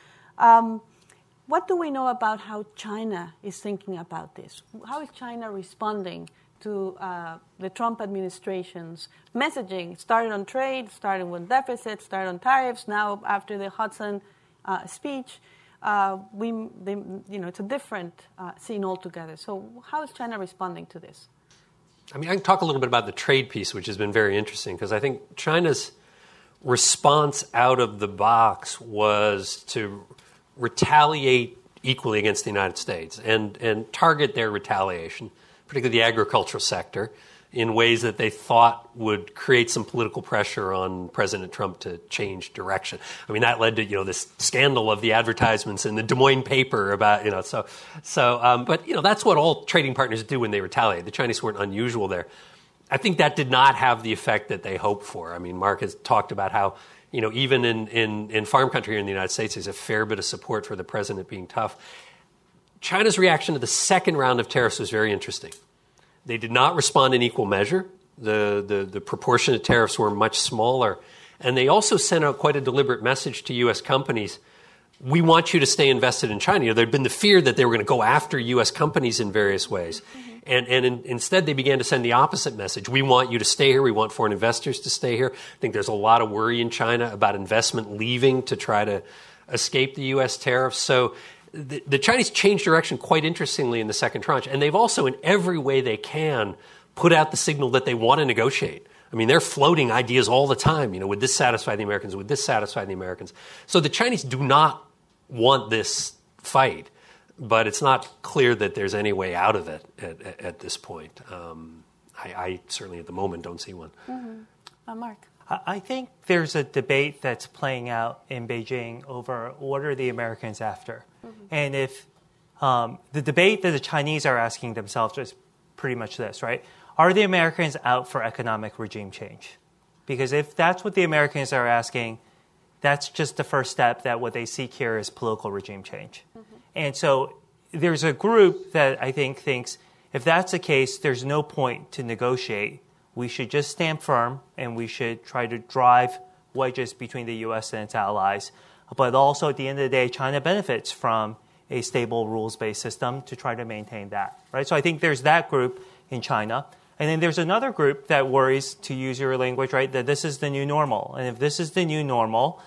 What do we know about how China is thinking about this? How is China responding to the Trump administration's messaging? Started on trade, started with deficits, started on tariffs. Now, after the Hudson speech, it's a different scene altogether. So how is China responding to this? I mean, I can talk a little bit about the trade piece, which has been very interesting, because I think China's response out of the box was to retaliate equally against the United States and target their retaliation, particularly the agricultural sector, in ways that they thought would create some political pressure on President Trump to change direction. I mean, that led to, this scandal of the advertisements in the Des Moines paper about, but that's what all trading partners do when they retaliate. The Chinese weren't unusual there. I think that did not have the effect that they hoped for. I mean, Mark has talked about how, even in farm country here in the United States, there's a fair bit of support for the president being tough. China's reaction to the second round of tariffs was very interesting. They did not respond in equal measure. The proportionate tariffs were much smaller. And they also sent out quite a deliberate message to U.S. companies. We want you to stay invested in China. There had been the fear that they were going to go after U.S. companies in various ways. Instead, they began to send the opposite message. We want you to stay here. We want foreign investors to stay here. I think there's a lot of worry in China about investment leaving to try to escape the U.S. tariffs. So the Chinese changed direction quite interestingly in the second tranche. And they've also, in every way they can, put out the signal that they want to negotiate. I mean, they're floating ideas all the time. Would this satisfy the Americans? Would this satisfy the Americans? So the Chinese do not want this fight. But it's not clear that there's any way out of it at this point. I certainly at the moment don't see one. Mm-hmm. Mark? I think there's a debate that's playing out in Beijing over what are the Americans after. Mm-hmm. And if the debate that the Chinese are asking themselves is pretty much this, right? Are the Americans out for economic regime change? Because if that's what the Americans are asking, that's just the first step, that what they seek here is political regime change. Mm-hmm. And so there's a group that I think thinks if that's the case, there's no point to negotiate. We should just stand firm and we should try to drive wedges between the U.S. and its allies. But also at the end of the day, China benefits from a stable rules-based system to try to maintain that, right? So I think there's that group in China. And then there's another group that worries, to use your language, right, that this is the new normal. And if this is the new normal,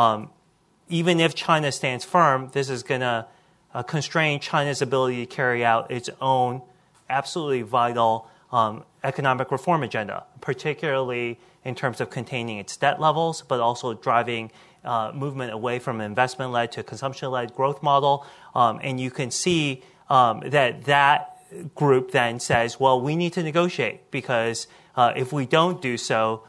even if China stands firm, this is going to constrain China's ability to carry out its own absolutely vital economic reform agenda, particularly in terms of containing its debt levels, but also driving movement away from an investment-led to consumption-led growth model. And you can see that group then says, well, we need to negotiate because if we don't do so,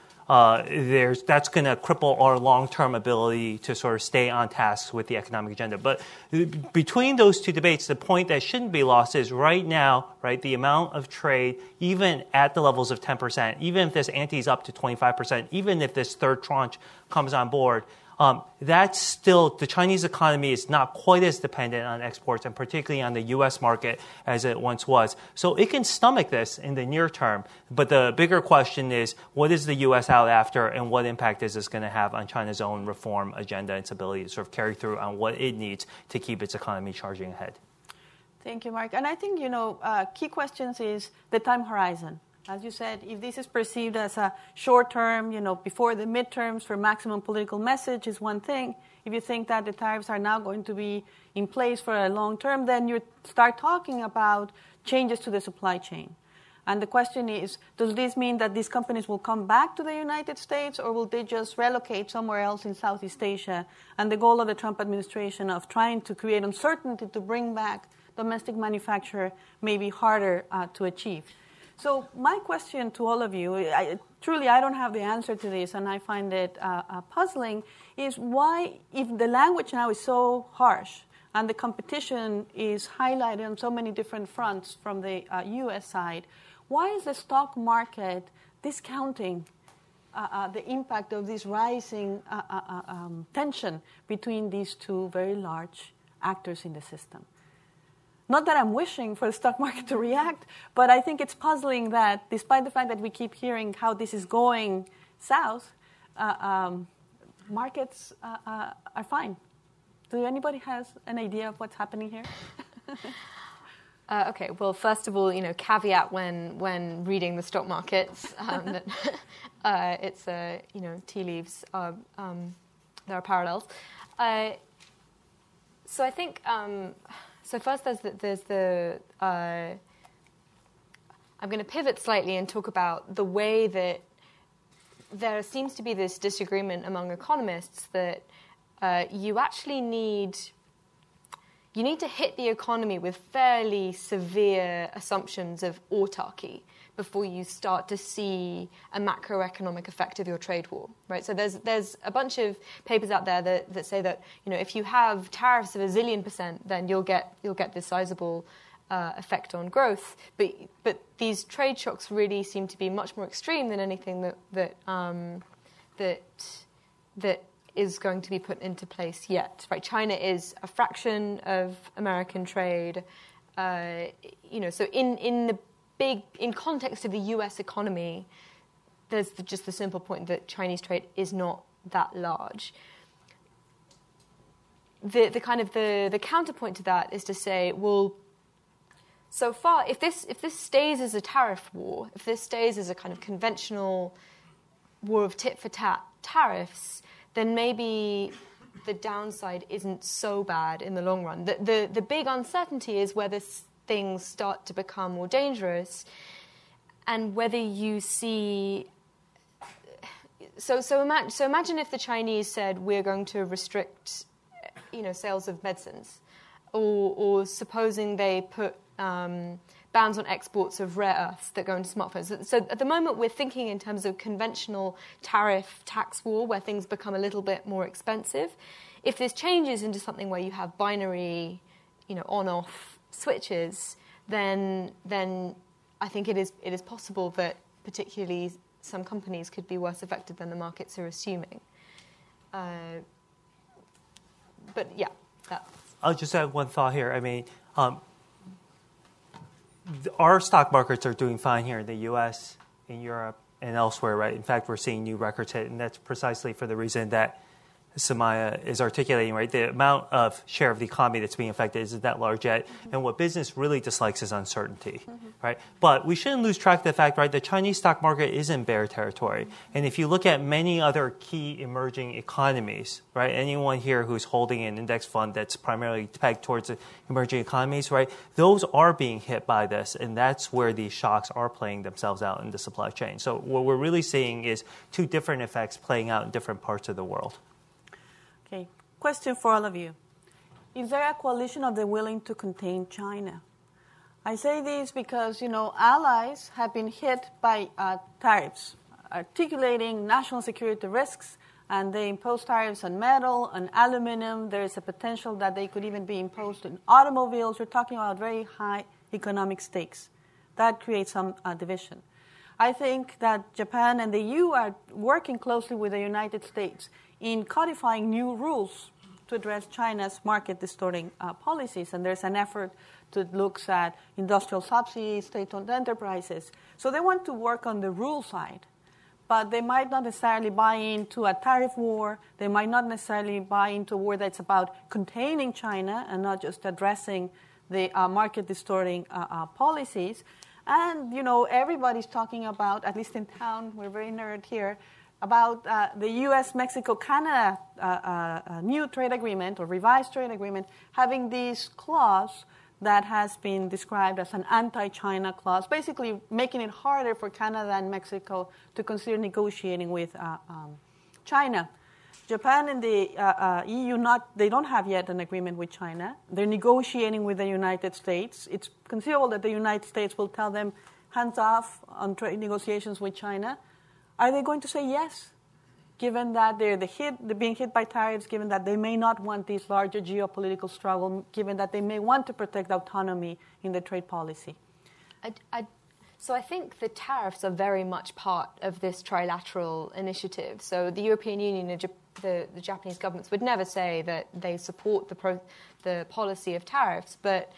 that's going to cripple our long-term ability to sort of stay on task with the economic agenda. But between those two debates, the point that shouldn't be lost is right now, right, the amount of trade, even at the levels of 10%, even if this ante is up to 25%, even if this third tranche comes on board, that's still, the Chinese economy is not quite as dependent on exports and particularly on the U.S. market as it once was. So it can stomach this in the near term. But the bigger question is, what is the U.S. out after and what impact is this going to have on China's own reform agenda and its ability to sort of carry through on what it needs to keep its economy charging ahead? Thank you, Mark. And I think, key questions is the time horizon. As you said, if this is perceived as a short-term, before the midterms for maximum political message is one thing. If you think that the tariffs are now going to be in place for a long term, then you start talking about changes to the supply chain. And the question is, does this mean that these companies will come back to the United States or will they just relocate somewhere else in Southeast Asia? And the goal of the Trump administration of trying to create uncertainty to bring back domestic manufacture may be harder to achieve. So my question to all of you, I don't have the answer to this, and I find it puzzling, is why, if the language now is so harsh and the competition is highlighted on so many different fronts from the U.S. side, why is the stock market discounting the impact of this rising tension between these two very large actors in the system? Not that I'm wishing for the stock market to react, but I think it's puzzling that despite the fact that we keep hearing how this is going south, markets are fine. Do anybody has an idea of what's happening here? Okay, well, first of all, caveat when reading the stock markets, that it's, tea leaves, there are parallels. So I think... So first, there's the. I'm going to pivot slightly and talk about the way that there seems to be this disagreement among economists that you actually need to hit the economy with fairly severe assumptions of autarky before you start to see a macroeconomic effect of your trade war, right? So there's a bunch of papers out there that say that if you have tariffs of 1 zillion%, then you'll get this sizable effect on growth. But these trade shocks really seem to be much more extreme than anything that is going to be put into place yet, right? China is a fraction of American trade, So in context of the U.S. economy, there's just the simple point that Chinese trade is not that large. The counterpoint to that is to say, well, so far, if this stays as a tariff war, if this stays as a kind of conventional war of tit-for-tat tariffs, then maybe the downside isn't so bad in the long run. The big uncertainty is whether things start to become more dangerous, and whether you see. So imagine if the Chinese said we're going to restrict, sales of medicines, or supposing they put bans on exports of rare earths that go into smartphones. So at the moment we're thinking in terms of conventional tariff tax war where things become a little bit more expensive. If this changes into something where you have binary, on-off switches, then I think it is possible that particularly some companies could be worse affected than the markets are assuming. But yeah, that's I'll just add one thought here. I mean, our stock markets are doing fine here in the U.S., in Europe, and elsewhere, right? In fact, we're seeing new records hit, and that's precisely for the reason that Samaya is articulating, right? The amount of share of the economy that's being affected isn't that large yet, and what business really dislikes is uncertainty, right? But we shouldn't lose track of the fact, right, the Chinese stock market is in bear territory, and if you look at many other key emerging economies, right, anyone here who's holding an index fund that's primarily pegged towards emerging economies, right, those are being hit by this, and that's where these shocks are playing themselves out in the supply chain. So what we're really seeing is two different effects playing out in different parts of the world. Okay, question for all of you. Is there a coalition of the willing to contain China? I say this because, allies have been hit by tariffs, articulating national security risks, and they impose tariffs on metal, on aluminum. There is a potential that they could even be imposed on automobiles. We're talking about very high economic stakes. That creates some division. I think that Japan and the EU are working closely with the United States in codifying new rules to address China's market-distorting policies. And there's an effort to look at industrial subsidies, state-owned enterprises. So they want to work on the rule side. But they might not necessarily buy into a tariff war. They might not necessarily buy into a war that's about containing China and not just addressing the market-distorting policies. And, everybody's talking about, at least in town, we're very nerd here, about the U.S.-Mexico-Canada new trade agreement or revised trade agreement having this clause that has been described as an anti-China clause, basically making it harder for Canada and Mexico to consider negotiating with China. Japan and the EU, they don't have yet an agreement with China. They're negotiating with the United States. It's conceivable that the United States will tell them hands off on trade negotiations with China. Are they going to say yes, given that they're being hit by tariffs, given that they may not want this larger geopolitical struggle, given that they may want to protect autonomy in the trade policy? So I think the tariffs are very much part of this trilateral initiative. So the European Union and the Japanese governments would never say that they support the policy of tariffs, but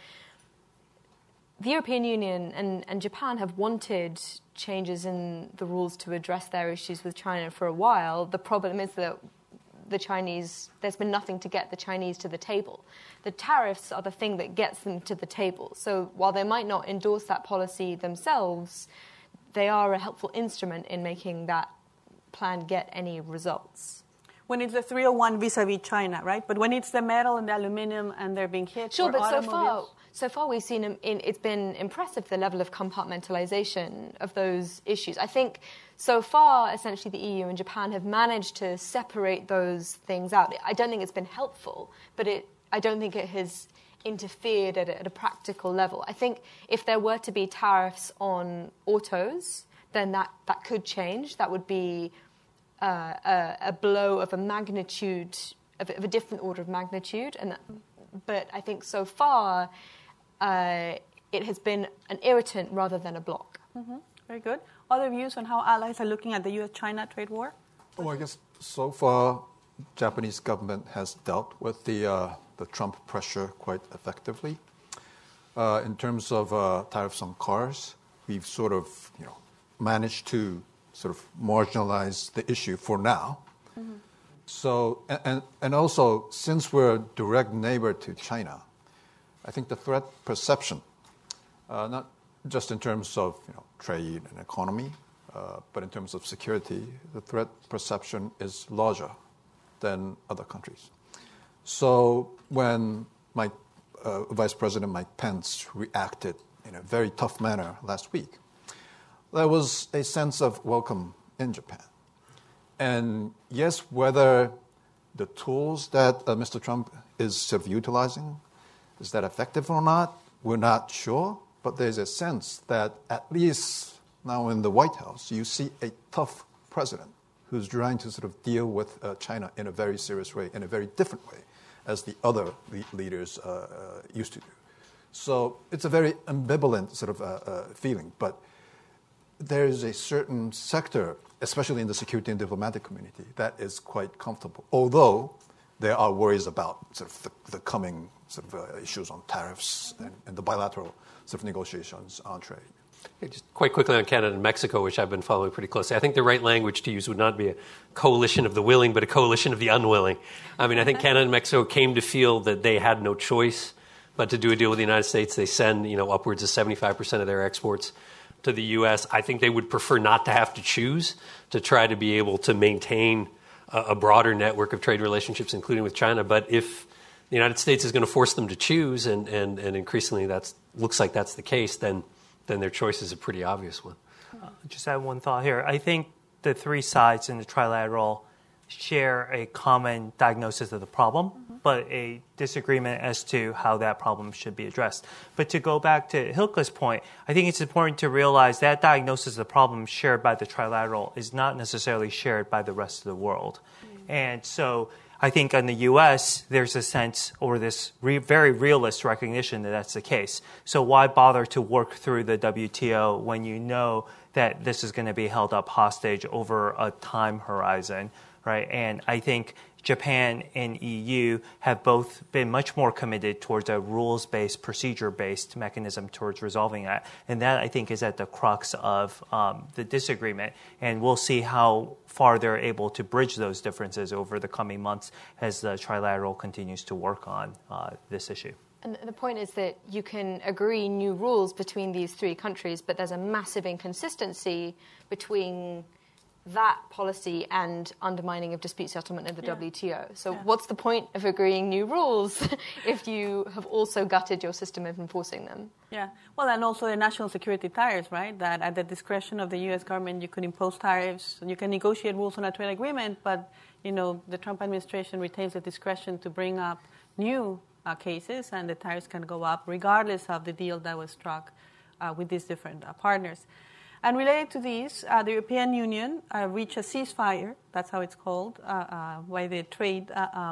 the European Union and Japan have wanted changes in the rules to address their issues with China for a while. The problem is that there's been nothing to get the Chinese to the table. The tariffs are the thing that gets them to the table. So while they might not endorse that policy themselves, they are a helpful instrument in making that plan get any results. When it's the 301 vis-a-vis China, right? But when it's the metal and the aluminum and they're being hit, sure, or but automobiles... So far we've seen it's been impressive, the level of compartmentalization of those issues. I think so far, essentially, the EU and Japan have managed to separate those things out. I don't think it's been helpful, but I don't think it has interfered at a practical level. I think if there were to be tariffs on autos, then that could change. That would be a blow of a magnitude, of a different order of magnitude. But I think so far it has been an irritant rather than a block. Mm-hmm. Very good. Other views on how allies are looking at the U.S.-China trade war? Oh, I guess so far, Japanese government has dealt with the Trump pressure quite effectively. In terms of tariffs on cars, we've sort of managed to sort of marginalize the issue for now. Mm-hmm. So, and also, since we're a direct neighbor to China, I think the threat perception, not just in terms of trade and economy, but in terms of security, the threat perception is larger than other countries. So when Vice President Mike Pence reacted in a very tough manner last week, there was a sense of welcome in Japan. And yes, whether the tools that Mr. Trump is sort of utilizing, is that effective or not, we're not sure. But there's a sense that at least now in the White House, you see a tough president who's trying to sort of deal with China in a very serious way, in a very different way, as the other leaders used to do. So it's a very ambivalent sort of feeling. But there is a certain sector, especially in the security and diplomatic community, that is quite comfortable. Although there are worries about sort of the coming sort of issues on tariffs and the bilateral sort of negotiations on trade. Just quite quickly on Canada and Mexico, which I've been following pretty closely. I think the right language to use would not be a coalition of the willing, but a coalition of the unwilling. I mean, I think Canada and Mexico came to feel that they had no choice but to do a deal with the United States. They send, upwards of 75% of their exports to the U.S. I think they would prefer not to have to choose to try to be able to maintain a broader network of trade relationships, including with China. But if the United States is going to force them to choose, and increasingly that looks like that's the case, then their choice is a pretty obvious one. Just add one thought here. I think the three sides in the trilateral share a common diagnosis of the problem, but a disagreement as to how that problem should be addressed. But to go back to Hilke's point, I think it's important to realize that diagnosis of the problem shared by the trilateral is not necessarily shared by the rest of the world. And so I think in the U.S., there's a sense or this very realist recognition that that's the case. So why bother to work through the WTO when you know that this is going to be held up hostage over a time horizon, right? And I think Japan and EU have both been much more committed towards a rules-based, procedure-based mechanism towards resolving that. And that, I think, is at the crux of the disagreement. And we'll see how far they're able to bridge those differences over the coming months as the trilateral continues to work on this issue. And the point is that you can agree new rules between these three countries, but there's a massive inconsistency between that policy and undermining of dispute settlement in the WTO. So what's the point of agreeing new rules if you have also gutted your system of enforcing them? Yeah. Well, and also the national security tariffs, right? That at the discretion of the U.S. government, you could impose tariffs, you can negotiate rules on a trade agreement, but, the Trump administration retains the discretion to bring up new cases, and the tariffs can go up regardless of the deal that was struck with these different partners. And related to these, the European Union reached a ceasefire, that's how it's called, by the trade,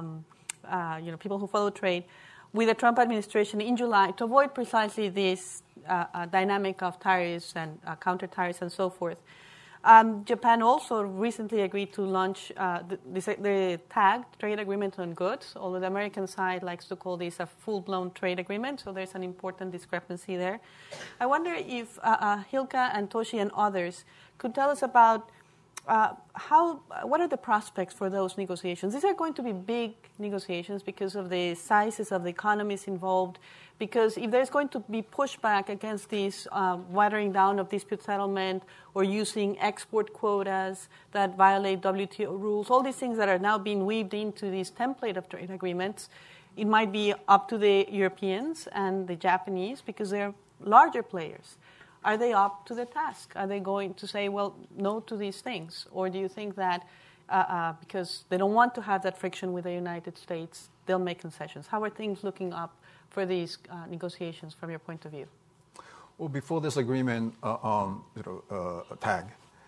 people who follow trade, with the Trump administration in July to avoid precisely this dynamic of tariffs and counter-tariffs and so forth. Japan also recently agreed to launch the TAG, Trade Agreement on Goods, although the American side likes to call this a full-blown trade agreement, so there's an important discrepancy there. I wonder if Hilke and Toshi and others could tell us about what are the prospects for those negotiations? These are going to be big negotiations because of the sizes of the economies involved, because if there's going to be pushback against this watering down of dispute settlement or using export quotas that violate WTO rules, all these things that are now being weaved into this template of trade agreements, it might be up to the Europeans and the Japanese because they're larger players. Are they up to the task? Are they going to say, well, no to these things? Or do you think that because they don't want to have that friction with the United States, they'll make concessions? How are things looking up for these negotiations from your point of view? Well, before this agreement on TAG,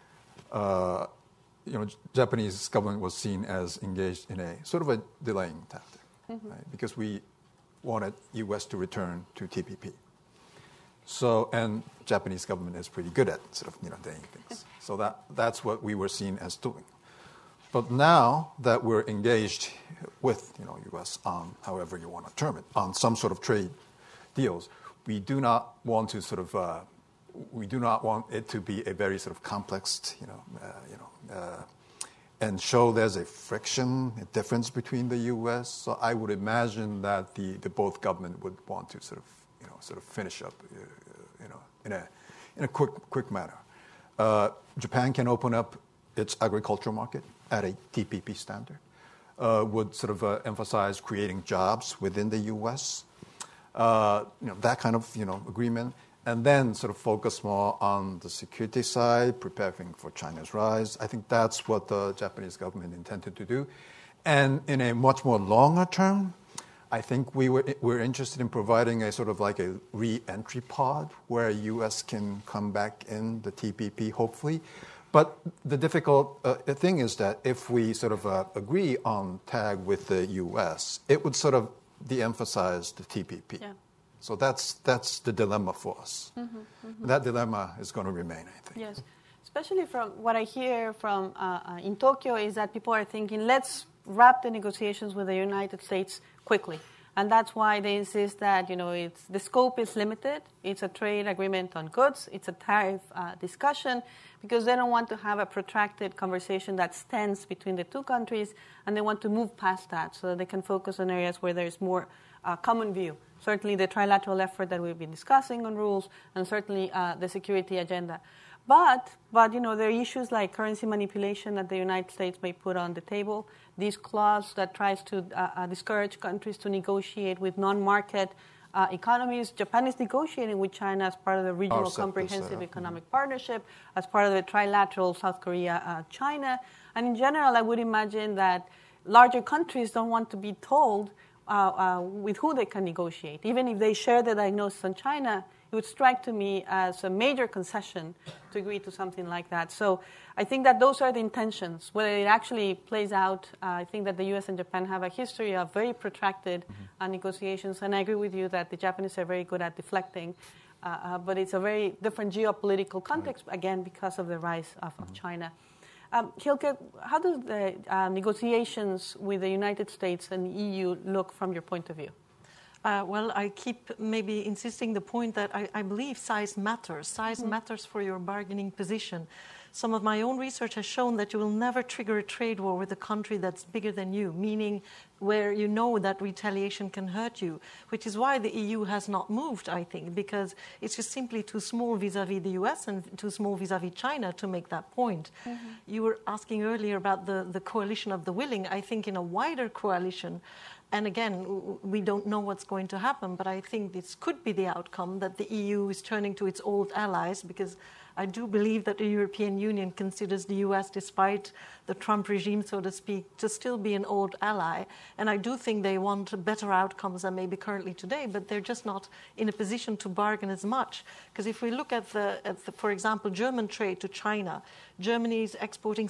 Japanese government was seen as engaged in a sort of a delaying tactic, right? Because we wanted U.S. to return to TPP. So, and Japanese government is pretty good at sort of delaying things. So that's what we were seen as doing. But now that we're engaged with U.S. on however you want to term it, on some sort of trade deals, we do not want to we do not want it to be a very sort of complex, and show there's a friction, a difference between the U.S. So I would imagine that the both government would want to sort of finish up, in a quick manner. Japan can open up its agricultural market at a TPP standard. Would sort of emphasize creating jobs within the U.S. That kind of agreement, and then sort of focus more on the security side, preparing for China's rise. I think that's what the Japanese government intended to do, and in a much more longer term, I think we're interested in providing a sort of like a re-entry pod where U.S. can come back in the TPP, hopefully. But the difficult thing is that if we sort of agree on TAG with the U.S., it would sort of de-emphasize the TPP. Yeah. So that's the dilemma for us. That dilemma is going to remain, I think. Yes, especially from what I hear from in Tokyo is that people are thinking, let's wrap the negotiations with the United States quickly. And that's why they insist that, the scope is limited. It's a trade agreement on goods. It's a tariff discussion, because they don't want to have a protracted conversation that's tense between the two countries, and they want to move past that so that they can focus on areas where there's more common view. Certainly the trilateral effort that we've been discussing on rules, and certainly the security agenda. But there are issues like currency manipulation that the United States may put on the table. This clause that tries to discourage countries to negotiate with non-market economies. Japan is negotiating with China as part of the Regional Comprehensive Economic Partnership, as part of the trilateral South Korea-China. And in general, I would imagine that larger countries don't want to be told with who they can negotiate. Even if they share the diagnosis on China, it would strike to me as a major concession to agree to something like that. So I think that those are the intentions. Whether it actually plays out, I think that the U.S. and Japan have a history of very protracted negotiations, and I agree with you that the Japanese are very good at deflecting, but it's a very different geopolitical context, again, because of the rise of China. Hilke, how do the negotiations with the United States and the EU look from your point of view? Well, I keep maybe insisting the point that I believe size matters. Size matters for your bargaining position. Some of my own research has shown that you will never trigger a trade war with a country that's bigger than you, meaning where you know that retaliation can hurt you, which is why the EU has not moved, I think, because it's just simply too small vis-à-vis the US and too small vis-à-vis China to make that point. You were asking earlier about the coalition of the willing. I think in a wider coalition, and again, we don't know what's going to happen, but I think this could be the outcome, that the EU is turning to its old allies, because I do believe that the European Union considers the US, despite the Trump regime, so to speak, to still be an old ally. And I do think they want better outcomes than maybe currently today, but they're just not in a position to bargain as much. Because if we look at the, for example, German trade to China, Germany is exporting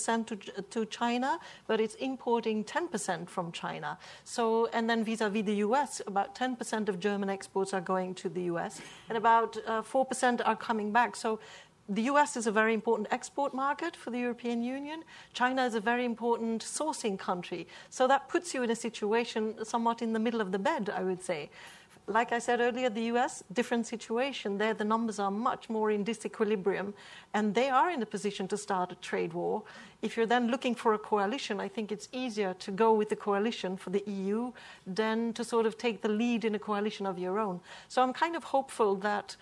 6% to China, but it's importing 10% from China. So, and then vis-à-vis the US, about 10% of German exports are going to the US, and about 4% are coming back. So the US is a very important export market for the European Union. China is a very important sourcing country. So that puts you in a situation somewhat in the middle of the bed, I would say. Like I said earlier, the US, different situation. There, the numbers are much more in disequilibrium, and they are in a position to start a trade war. If you're then looking for a coalition, I think it's easier to go with the coalition for the EU than to sort of take the lead in a coalition of your own. So I'm kind of hopeful that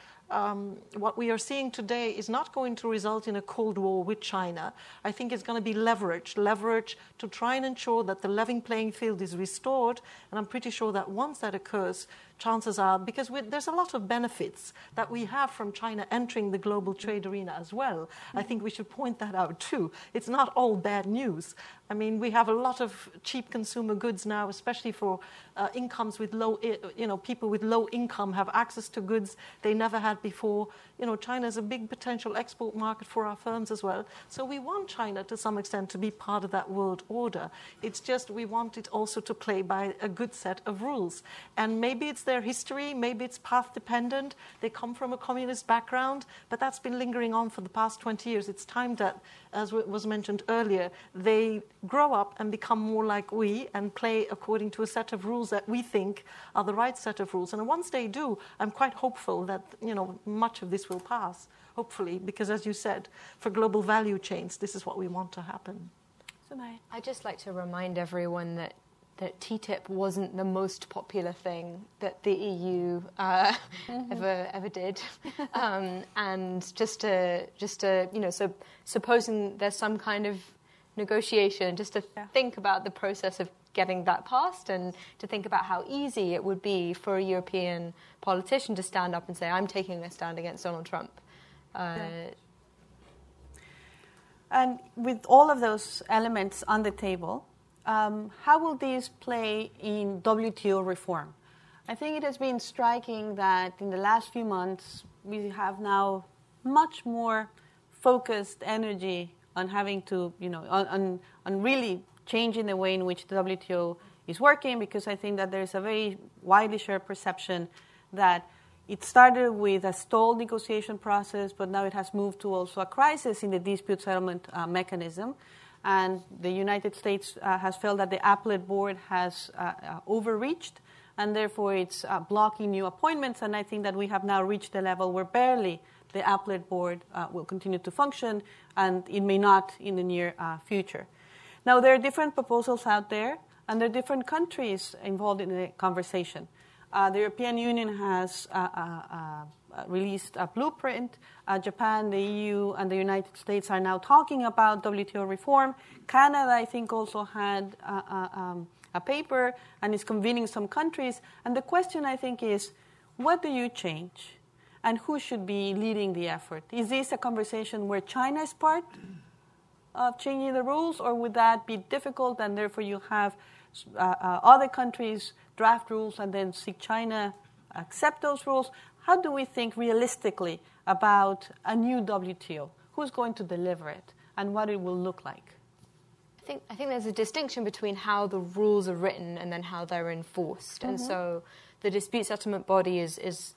what we are seeing today is not going to result in a Cold War with China. I think it's going to be leverage to try and ensure that the level playing field is restored. And I'm pretty sure that once that occurs, chances are, because there's a lot of benefits that we have from China entering the global trade arena as well. I think we should point that out too. It's not all bad news. I mean, we have a lot of cheap consumer goods now, especially for incomes with low, people with low income have access to goods they never had before. China is a big potential export market for our firms as well. So we want China to some extent to be part of that world order. It's just we want it also to play by a good set of rules. And maybe it's their history, maybe it's path dependent. They come from a communist background, but that's been lingering on for the past 20 years. It's time that, as was mentioned earlier, they grow up and become more like we and play according to a set of rules that we think are the right set of rules. And once they do, I'm quite hopeful that, much of this will pass, hopefully, because as you said, for global value chains, this is what we want to happen. I'd just like to remind everyone that TTIP wasn't the most popular thing that the EU ever did, and just to so supposing there's some kind of negotiation, just to think about the process of getting that passed, and to think about how easy it would be for a European politician to stand up and say, I'm taking a stand against Donald Trump. And with all of those elements on the table, how will these play in WTO reform? I think it has been striking that in the last few months, we have now much more focused energy on having to, on really changing the way in which the WTO is working, because I think that there's a very widely shared perception that it started with a stalled negotiation process, but now it has moved to also a crisis in the dispute settlement mechanism. and the United States has felt that the appellate board has overreached, and therefore it's blocking new appointments. And I think that we have now reached a level where barely the appellate board will continue to function, and it may not in the near future. Now, there are different proposals out there, and there are different countries involved in the conversation. The European Union has released a blueprint. Japan, the EU, and the United States are now talking about WTO reform. Canada, I think, also had a paper and is convening some countries. And the question, I think, is, what do you change? And who should be leading the effort? Is this a conversation where China is part of changing the rules, or would that be difficult and therefore you have other countries draft rules and then see China accept those rules? How do we think realistically about a new WTO? Who's going to deliver it and what it will look like? I think there's a distinction between how the rules are written and then how they're enforced. Mm-hmm. And so the dispute settlement body is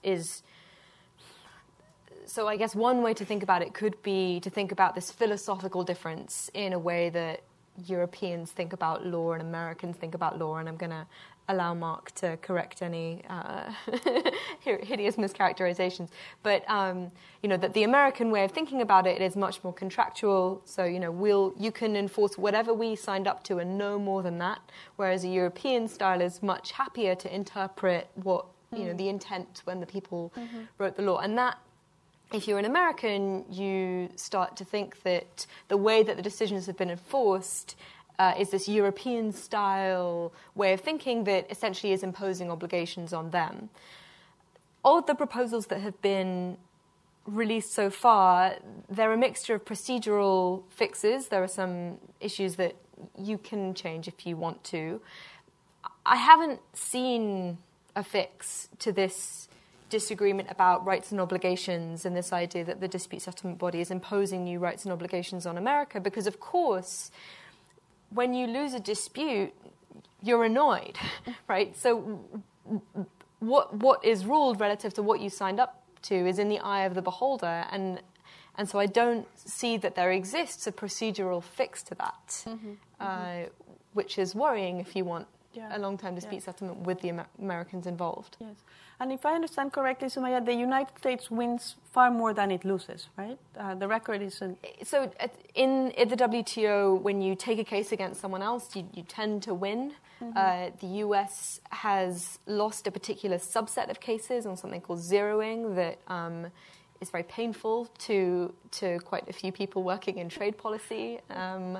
so I guess one way to think about it could be to think about this philosophical difference in a way that Europeans think about law and Americans think about law, and I'm going to allow Mark to correct any hideous mischaracterizations. But, that the American way of thinking about it is much more contractual. So, you can enforce whatever we signed up to and no more than that, whereas a European style is much happier to interpret what, the intent when the people wrote the law. And that, if you're an American, you start to think that the way that the decisions have been enforced is this European-style way of thinking that essentially is imposing obligations on them. All of the proposals that have been released so far, they're a mixture of procedural fixes. There are some issues that you can change if you want to. I haven't seen a fix to this disagreement about rights and obligations and this idea that the dispute settlement body is imposing new rights and obligations on America, because, of course, when you lose a dispute, you're annoyed, right? So what is ruled relative to what you signed up to is in the eye of the beholder, and so I don't see that there exists a procedural fix to that, which is worrying if you want a long-term dispute settlement with the Americans involved. Yes. And if I understand correctly, Sumaya, the United States wins far more than it loses, right? The record isn't... So in the WTO, when you take a case against someone else, you tend to win. The US has lost a particular subset of cases on something called zeroing that is very painful to quite a few people working in trade policy. I'm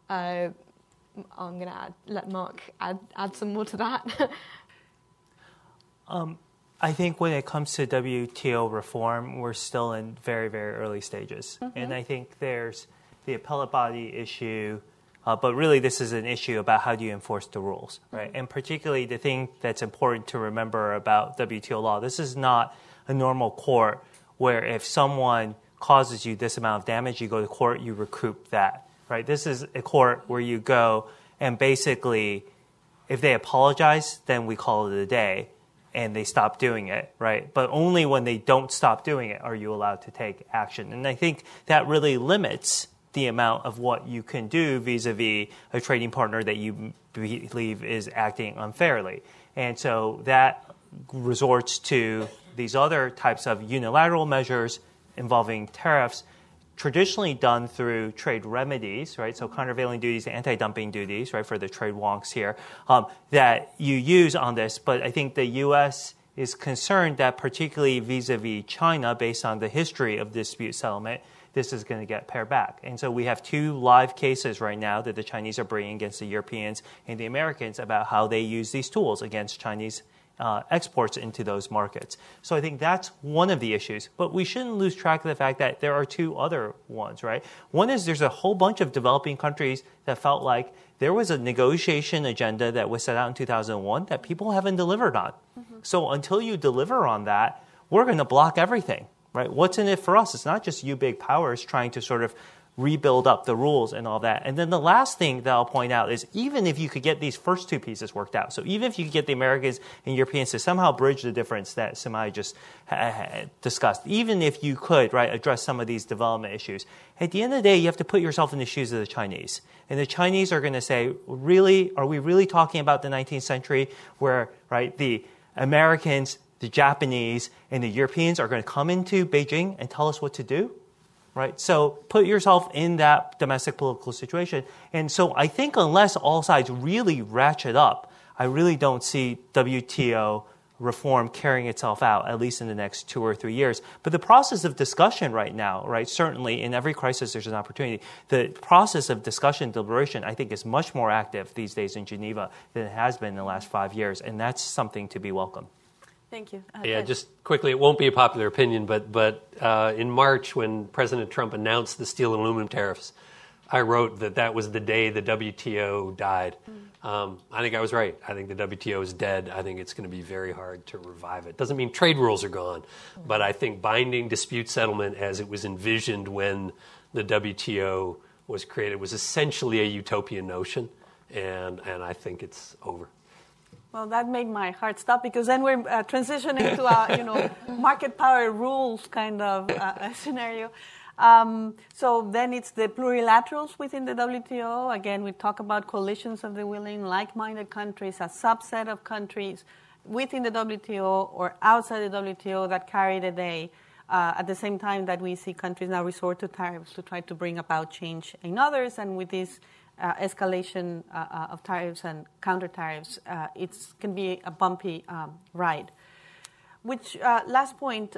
going to let Mark add some more to that. I think when it comes to WTO reform, we're still in very, very early stages. And I think there's the appellate body issue, but really this is an issue about how do you enforce the rules, right? And particularly the thing that's important to remember about WTO law, this is not a normal court where if someone causes you this amount of damage, you go to court, you recoup that, right? This is a court where you go and basically, if they apologize, then we call it a day. And they stop doing it, right? But only when they don't stop doing it are you allowed to take action. And I think that really limits the amount of what you can do vis-a-vis a trading partner that you believe is acting unfairly. And so that resorts to these other types of unilateral measures involving tariffs, traditionally done through trade remedies, right? So countervailing duties, anti-dumping duties, right, for the trade wonks here, that you use on this. But I think the U.S. is concerned that particularly vis-a-vis China, based on the history of dispute settlement, this is going to get pared back. And so we have 2 live cases right now that the Chinese are bringing against the Europeans and the Americans about how they use these tools against Chinese exports into those markets. So I think that's one of the issues. But we shouldn't lose track of the fact that there are 2 other ones, right? One is there's a whole bunch of developing countries that felt like there was a negotiation agenda that was set out in 2001 that people haven't delivered on. So until you deliver on that, we're going to block everything, right? What's in it for us? It's not just you big powers trying to sort of rebuild up the rules and all that. And then the last thing that I'll point out is even if you could get these first two pieces worked out, so even if you could get the Americans and Europeans to somehow bridge the difference that Simai just discussed, even if you could, right, address some of these development issues, at the end of the day, you have to put yourself in the shoes of the Chinese. And the Chinese are going to say, really, are we really talking about the 19th century where, right, the Americans, the Japanese, and the Europeans are going to come into Beijing and tell us what to do? Right? So put yourself in that domestic political situation. And so I think unless all sides really ratchet up, I really don't see WTO reform carrying itself out, at least in the next 2 or 3 years. But the process of discussion right now, right, certainly in every crisis there's an opportunity. The process of discussion, deliberation, I think is much more active these days in Geneva than it has been in the last 5 years. And that's something to be welcomed. Thank you. Yeah, just quickly, it won't be a popular opinion, but in March when President Trump announced the steel and aluminum tariffs, I wrote that was the day the WTO died. I think I was right. I think the WTO is dead. I think it's going to be very hard to revive it. Doesn't mean trade rules are gone, but I think binding dispute settlement as it was envisioned when the WTO was created was essentially a utopian notion, and I think it's over. Well, that made my heart stop because then we're transitioning to a, market power rules kind of scenario. So then it's the plurilaterals within the WTO. Again, we talk about coalitions of the willing, like-minded countries, a subset of countries within the WTO or outside the WTO that carry the day. At the same time that we see countries now resort to tariffs to try to bring about change in others, and with this escalation of tariffs and counter-tariffs, it can be a bumpy ride. Which, last point,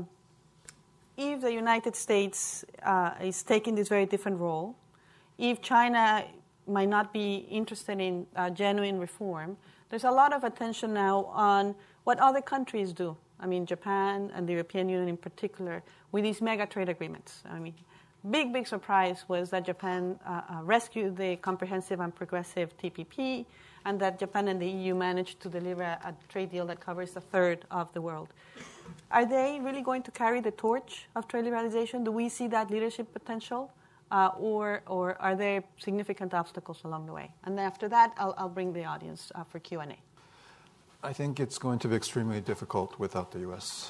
if the United States is taking this very different role, if China might not be interested in genuine reform, there's a lot of attention now on what other countries do. I mean, Japan and the European Union in particular, with these mega trade agreements. I mean, big surprise was that Japan rescued the comprehensive and progressive TPP, and that Japan and the EU managed to deliver a trade deal that covers a third of the world. Are they really going to carry the torch of trade liberalization? Do we see that leadership potential, or are there significant obstacles along the way? And after that, I'll bring the audience for Q&A. I think it's going to be extremely difficult without the U.S.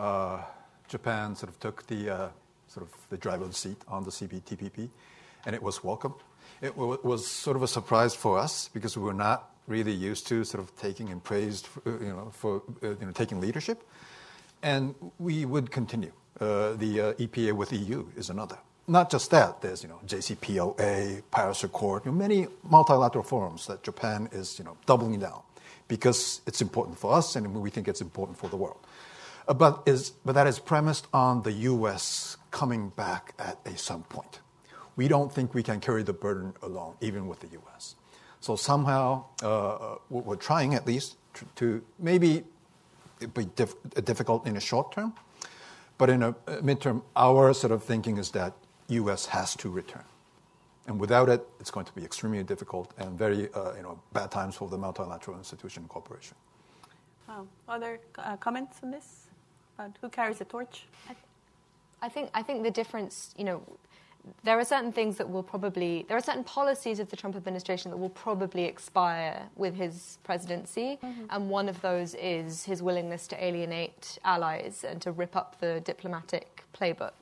Japan sort of took the driver's seat on the CPTPP, and it was welcome. It was sort of a surprise for us because we were not really used to sort of taking and praised, for taking leadership, and we would continue. The EPA with EU is another. Not just that, there's JCPOA, Paris Accord, many multilateral forums that Japan is doubling down because it's important for us and we think it's important for the world. But that is premised on the U.S. coming back at some point. We don't think we can carry the burden alone, even with the U.S. So somehow we're trying at least to maybe it be difficult in the short term, but in a midterm, our sort of thinking is that U.S. has to return. And without it, it's going to be extremely difficult and very bad times for the multilateral institution and cooperation. Other comments on this? Who carries the torch? I think the difference, there are certain things that there are certain policies of the Trump administration that will probably expire with his presidency, and one of those is his willingness to alienate allies and to rip up the diplomatic playbook.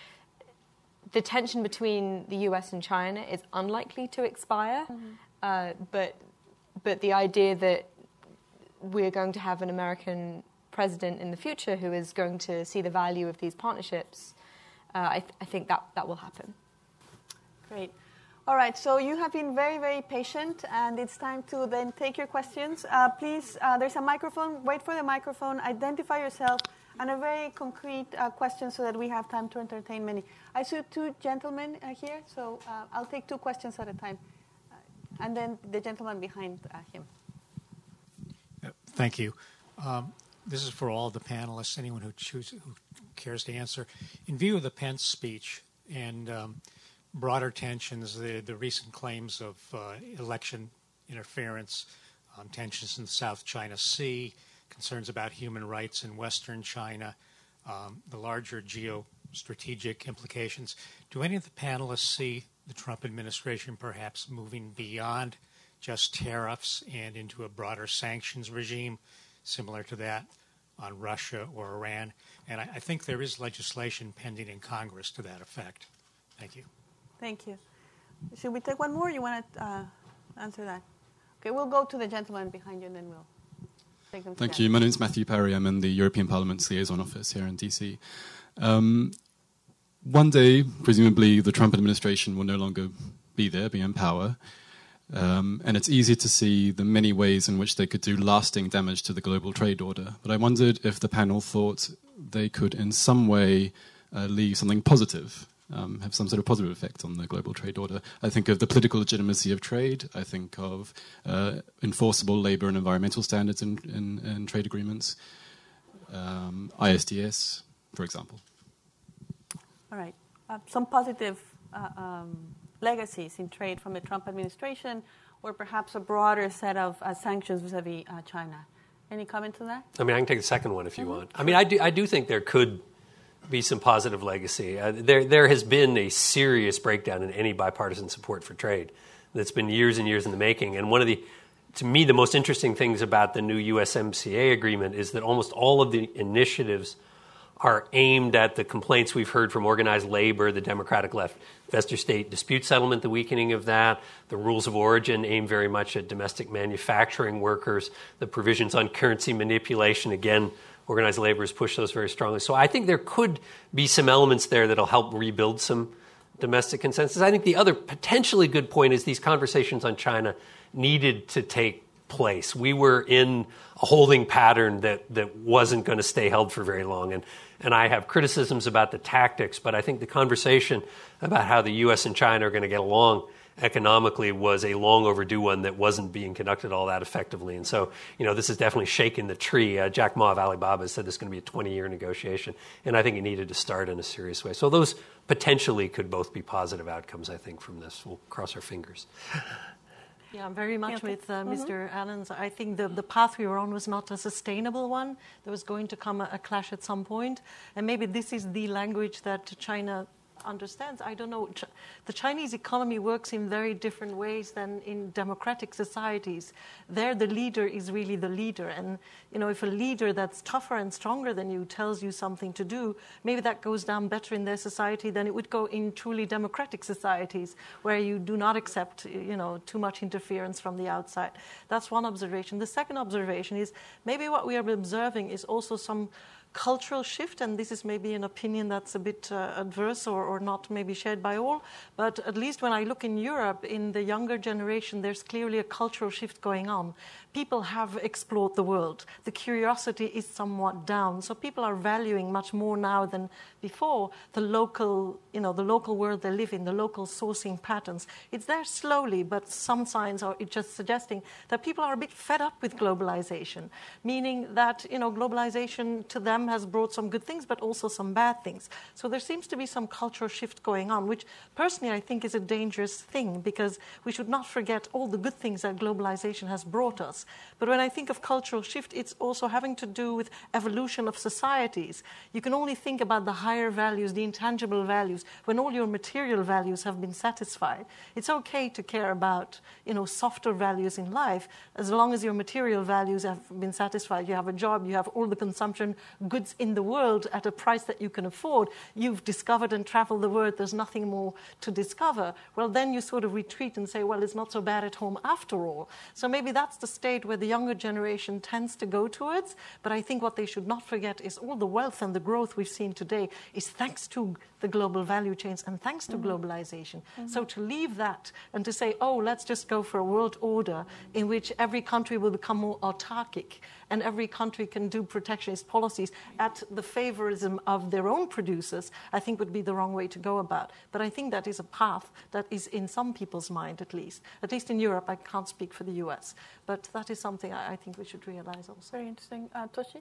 The tension between the US and China is unlikely to expire, but the idea that we're going to have an American president in the future who is going to see the value of these partnerships, I think that will happen. Great. All right, so you have been very, very patient, and it's time to then take your questions. Please, there's a microphone. Wait for the microphone. Identify yourself, and a very concrete question so that we have time to entertain many. I see two gentlemen here, so I'll take two questions at a time. And then the gentleman behind him. Thank you. This is for all the panelists, anyone who cares to answer. In view of the Pence speech and broader tensions, the recent claims of election interference, tensions in the South China Sea, concerns about human rights in Western China, the larger strategic implications. Do any of the panelists see the Trump administration perhaps moving beyond just tariffs and into a broader sanctions regime similar to that on Russia or Iran? And I think there is legislation pending in Congress to that effect. Thank you. Thank you. Should we take one more? You want to answer that? Okay, we'll go to the gentleman behind you and then we'll take them together. Thank you. My name is Matthew Parry. I'm in the European Parliament's liaison office here in DC. One day, presumably, the Trump administration will no longer be in power. And it's easy to see the many ways in which they could do lasting damage to the global trade order. But I wondered if the panel thought they could in some way leave something positive, have some sort of positive effect on the global trade order. I think of the political legitimacy of trade. I think of enforceable labor and environmental standards in trade agreements, ISDS, for example. All right. Some positive legacies in trade from the Trump administration, or perhaps a broader set of sanctions vis-a-vis China. Any comment on that? I mean, I can take the second one if you want. I mean, I do think there could be some positive legacy. There has been a serious breakdown in any bipartisan support for trade that's been years and years in the making. And one of to me, the most interesting things about the new USMCA agreement is that almost all of the initiatives are aimed at the complaints we've heard from organized labor, the Democratic left, investor-state dispute settlement, the weakening of that, the rules of origin aimed very much at domestic manufacturing workers, the provisions on currency manipulation, again, organized labor has pushed those very strongly. So I think there could be some elements there that'll help rebuild some domestic consensus. I think the other potentially good point is these conversations on China needed to take place. We were in a holding pattern that wasn't going to stay held for very long. And I have criticisms about the tactics, but I think the conversation about how the U.S. and China are going to get along economically was a long overdue one that wasn't being conducted all that effectively. And so, this is definitely shaking the tree. Jack Ma of Alibaba said this is going to be a 20-year negotiation, and I think it needed to start in a serious way. So those potentially could both be positive outcomes, I think, from this. We'll cross our fingers. Yeah, I'm very much with Mr. Allens. I think the path we were on was not a sustainable one. There was going to come a clash at some point. And maybe this is the language that China understands. I don't know. The Chinese economy works in very different ways than in democratic societies. There, the leader is really the leader. And, if a leader that's tougher and stronger than you tells you something to do, maybe that goes down better in their society than it would go in truly democratic societies where you do not accept, too much interference from the outside. That's one observation. The second observation is maybe what we are observing is also some cultural shift, and this is maybe an opinion that's a bit adverse or not maybe shared by all, but at least when I look in Europe, in the younger generation, there's clearly a cultural shift going on. People have explored the world. The curiosity is somewhat down, so people are valuing much more now than before the local world they live in, the local sourcing patterns. It's there slowly, but some signs are just suggesting that people are a bit fed up with globalization, meaning that globalization to them has brought some good things, but also some bad things. So there seems to be some cultural shift going on, which personally I think is a dangerous thing, because we should not forget all the good things that globalization has brought us. But when I think of cultural shift, it's also having to do with evolution of societies. You can only think about the higher values, the intangible values, when all your material values have been satisfied. It's okay to care about, softer values in life, as long as your material values have been satisfied. You have a job, you have all the consumption goods in the world at a price that you can afford. You've discovered and traveled the world. There's nothing more to discover. Well, then you sort of retreat and say, well, it's not so bad at home after all. So maybe that's the state where the younger generation tends to go towards. But I think what they should not forget is all the wealth and the growth we've seen today is thanks to the global value chains and thanks to globalization. So to leave that and to say, oh, let's just go for a world order in which every country will become more autarkic and every country can do protectionist policies at the favorism of their own producers, I think would be the wrong way to go about. But I think that is a path that is in some people's mind, at least in Europe. I can't speak for the US, but that is something I think we should realize also. Very interesting. Toshi?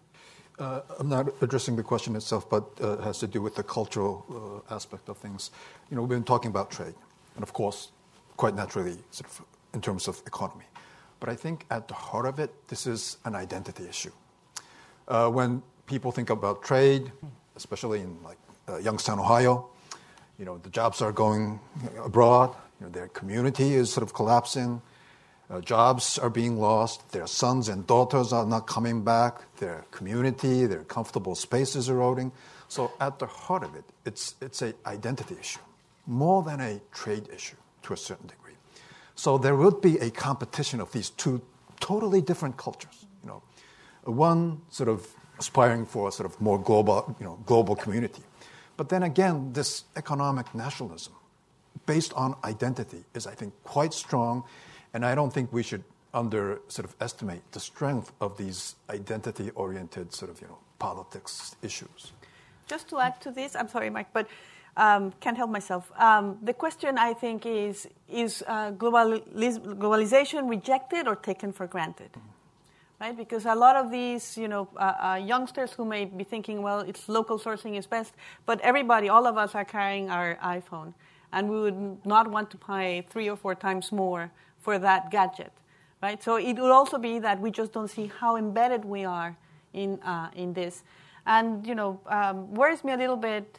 I'm not addressing the question itself, but it has to do with the cultural aspect of things. We've been talking about trade, and of course, quite naturally, sort of in terms of economy. But I think at the heart of it, this is an identity issue. When people think about trade, especially in like Youngstown, Ohio. The jobs are going abroad. Their community is sort of collapsing. Jobs are being lost. Their sons and daughters are not coming back. Their community, their comfortable space is eroding. So at the heart of it, it's an identity issue, more than a trade issue to a certain degree. So there would be a competition of these two totally different cultures. One sort of aspiring for a sort of more global community. But then again, this economic nationalism based on identity is, I think, quite strong. And I don't think we should estimate the strength of these identity-oriented politics issues. Just to add to this, I'm sorry, Mike, but can't help myself. The question, I think, is globalization rejected or taken for granted? Right? Because a lot of these, youngsters who may be thinking, well, it's local sourcing is best, but everybody, all of us are carrying our iPhone, and we would not want to pay 3 or 4 times more for that gadget, right? So it would also be that we just don't see how embedded we are in this. And, worries me a little bit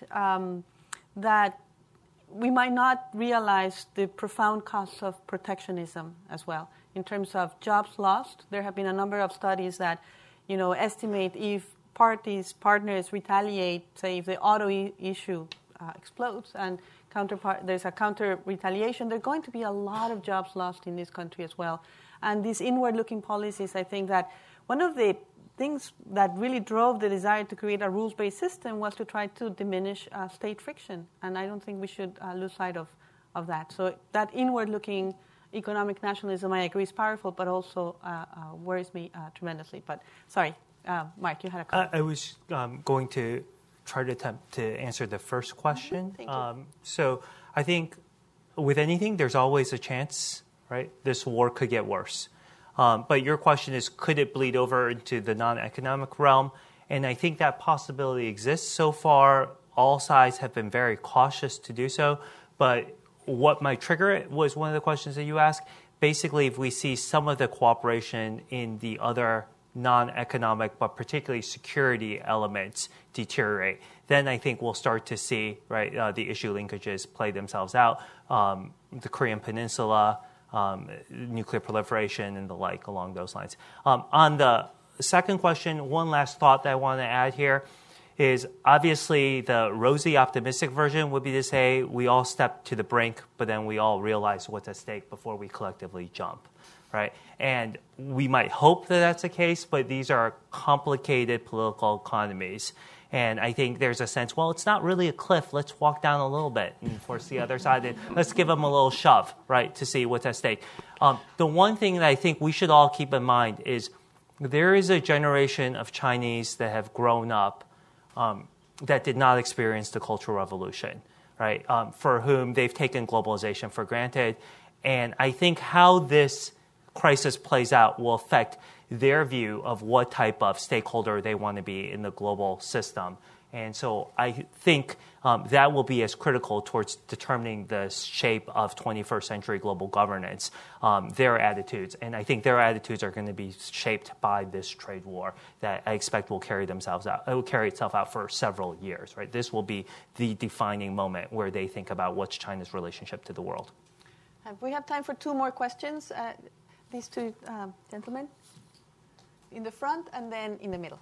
that we might not realize the profound costs of protectionism as well. In terms of jobs lost, there have been a number of studies that, estimate if partners retaliate, say if the auto issue explodes and there's a counter retaliation, there are going to be a lot of jobs lost in this country as well. And these inward-looking policies, I think that one of the things that really drove the desire to create a rules-based system was to try to diminish state friction. And I don't think we should lose sight of that. So that inward-looking economic nationalism, I agree, is powerful, but also worries me tremendously. But sorry, Mark, you had a comment. I was going to try to attempt to answer the first question. Thank you. So I think with anything, there's always a chance, right? This war could get worse. But your question is, could it bleed over into the non-economic realm? And I think that possibility exists. So far, all sides have been very cautious to do so. But what might trigger it was one of the questions that you asked. Basically, if we see some of the cooperation in the other non-economic, but particularly security elements deteriorate, then I think we'll start to see the issue linkages play themselves out. The Korean Peninsula, nuclear proliferation, and the like along those lines. On the second question, one last thought that I want to add here is obviously the rosy optimistic version would be to say we all step to the brink, but then we all realize what's at stake before we collectively jump, right? And we might hope that that's the case, but these are complicated political economies. And I think there's a sense, well, it's not really a cliff. Let's walk down a little bit and force the other side. And let's give them a little shove, right, to see what's at stake. The one thing that I think we should all keep in mind is there is a generation of Chinese that have grown up that did not experience the Cultural Revolution, right, for whom they've taken globalization for granted. And I think how this crisis plays out will affect their view of what type of stakeholder they want to be in the global system. And so I think that will be as critical towards determining the shape of 21st century global governance, their attitudes. And I think their attitudes are going to be shaped by this trade war that I expect will carry itself out for several years. Right? This will be the defining moment where they think about what's China's relationship to the world. We have time for 2 more questions. These 2 gentlemen in the front and then in the middle.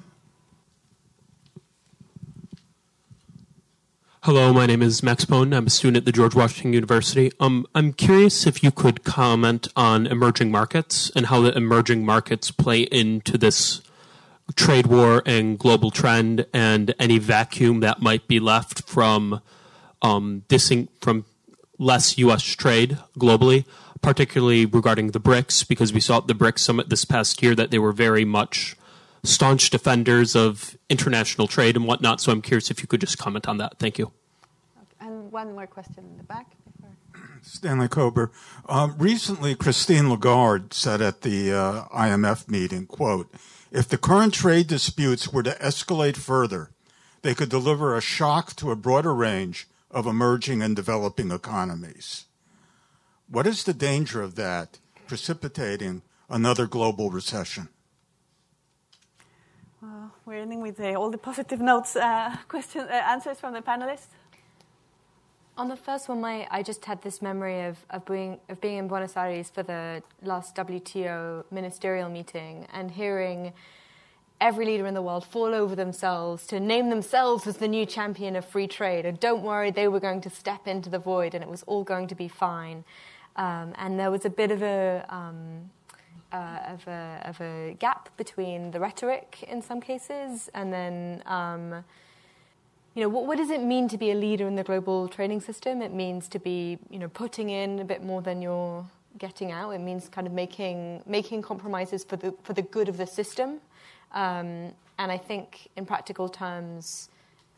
Hello, my name is Max Pone. I'm a student at the George Washington University. I'm curious if you could comment on emerging markets and how the emerging markets play into this trade war and global trend, and any vacuum that might be left from from less U.S. trade globally, particularly regarding the BRICS, because we saw at the BRICS summit this past year that they were very much staunch defenders of international trade and whatnot. So I'm curious if you could just comment on that. Thank you. And one more question in the back. Stanley Kober. Recently, Christine Lagarde said at the IMF meeting, quote, if the current trade disputes were to escalate further, they could deliver a shock to a broader range of emerging and developing economies. What is the danger of that precipitating another global recession? We're ending with all the positive notes, answers from the panelists. On the first one, I just had this memory of being in Buenos Aires for the last WTO ministerial meeting and hearing every leader in the world fall over themselves to name themselves as the new champion of free trade. And don't worry, they were going to step into the void and it was all going to be fine. And there was a bit of a gap between the rhetoric in some cases and then, what does it mean to be a leader in the global trading system? It means to be, putting in a bit more than you're getting out. It means kind of making compromises for the good of the system. And I think in practical terms,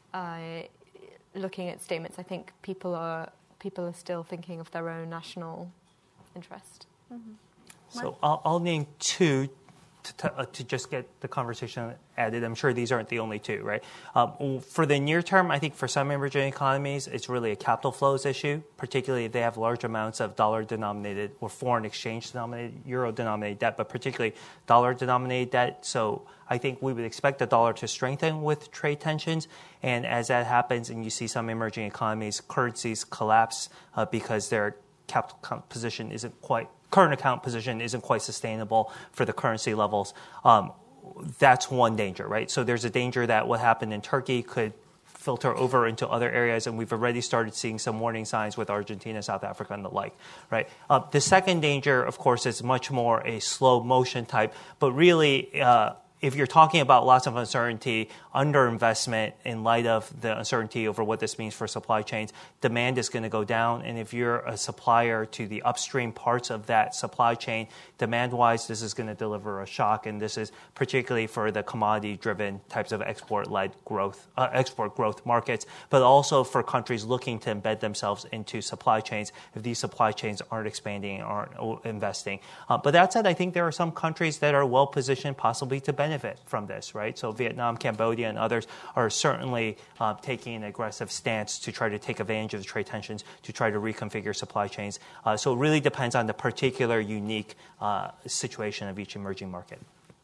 looking at statements, I think people are still thinking of their own national interest. Mm-hmm. So I'll name two to just get the conversation added. I'm sure these aren't the only two, right? For the near term, I think for some emerging economies, it's really a capital flows issue, particularly if they have large amounts of dollar-denominated or foreign exchange-denominated, euro-denominated debt, but particularly dollar-denominated debt. So I think we would expect the dollar to strengthen with trade tensions. And as that happens and you see some emerging economies, currencies collapse because their capital position current account position isn't quite sustainable for the currency levels. That's one danger, right? So there's a danger that what happened in Turkey could filter over into other areas, and we've already started seeing some warning signs with Argentina, South Africa, and the like, right? The second danger, of course, is much more a slow motion type, but really, if you're talking about lots of uncertainty, underinvestment in light of the uncertainty over what this means for supply chains, demand is going to go down. And if you're a supplier to the upstream parts of that supply chain, demand-wise, this is going to deliver a shock. And this is particularly for the commodity-driven types of export growth markets, but also for countries looking to embed themselves into supply chains if these supply chains aren't expanding, aren't investing. But that said, I think there are some countries that are well-positioned possibly to benefit from this, right? So Vietnam, Cambodia, and others are certainly taking an aggressive stance to try to take advantage of the trade tensions, to try to reconfigure supply chains. So it really depends on the particular unique situation of each emerging market.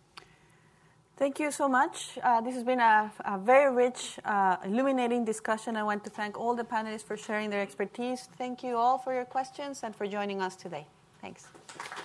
Thank you so much. This has been a very rich, illuminating discussion. I want to thank all the panelists for sharing their expertise. Thank you all for your questions and for joining us today. Thanks.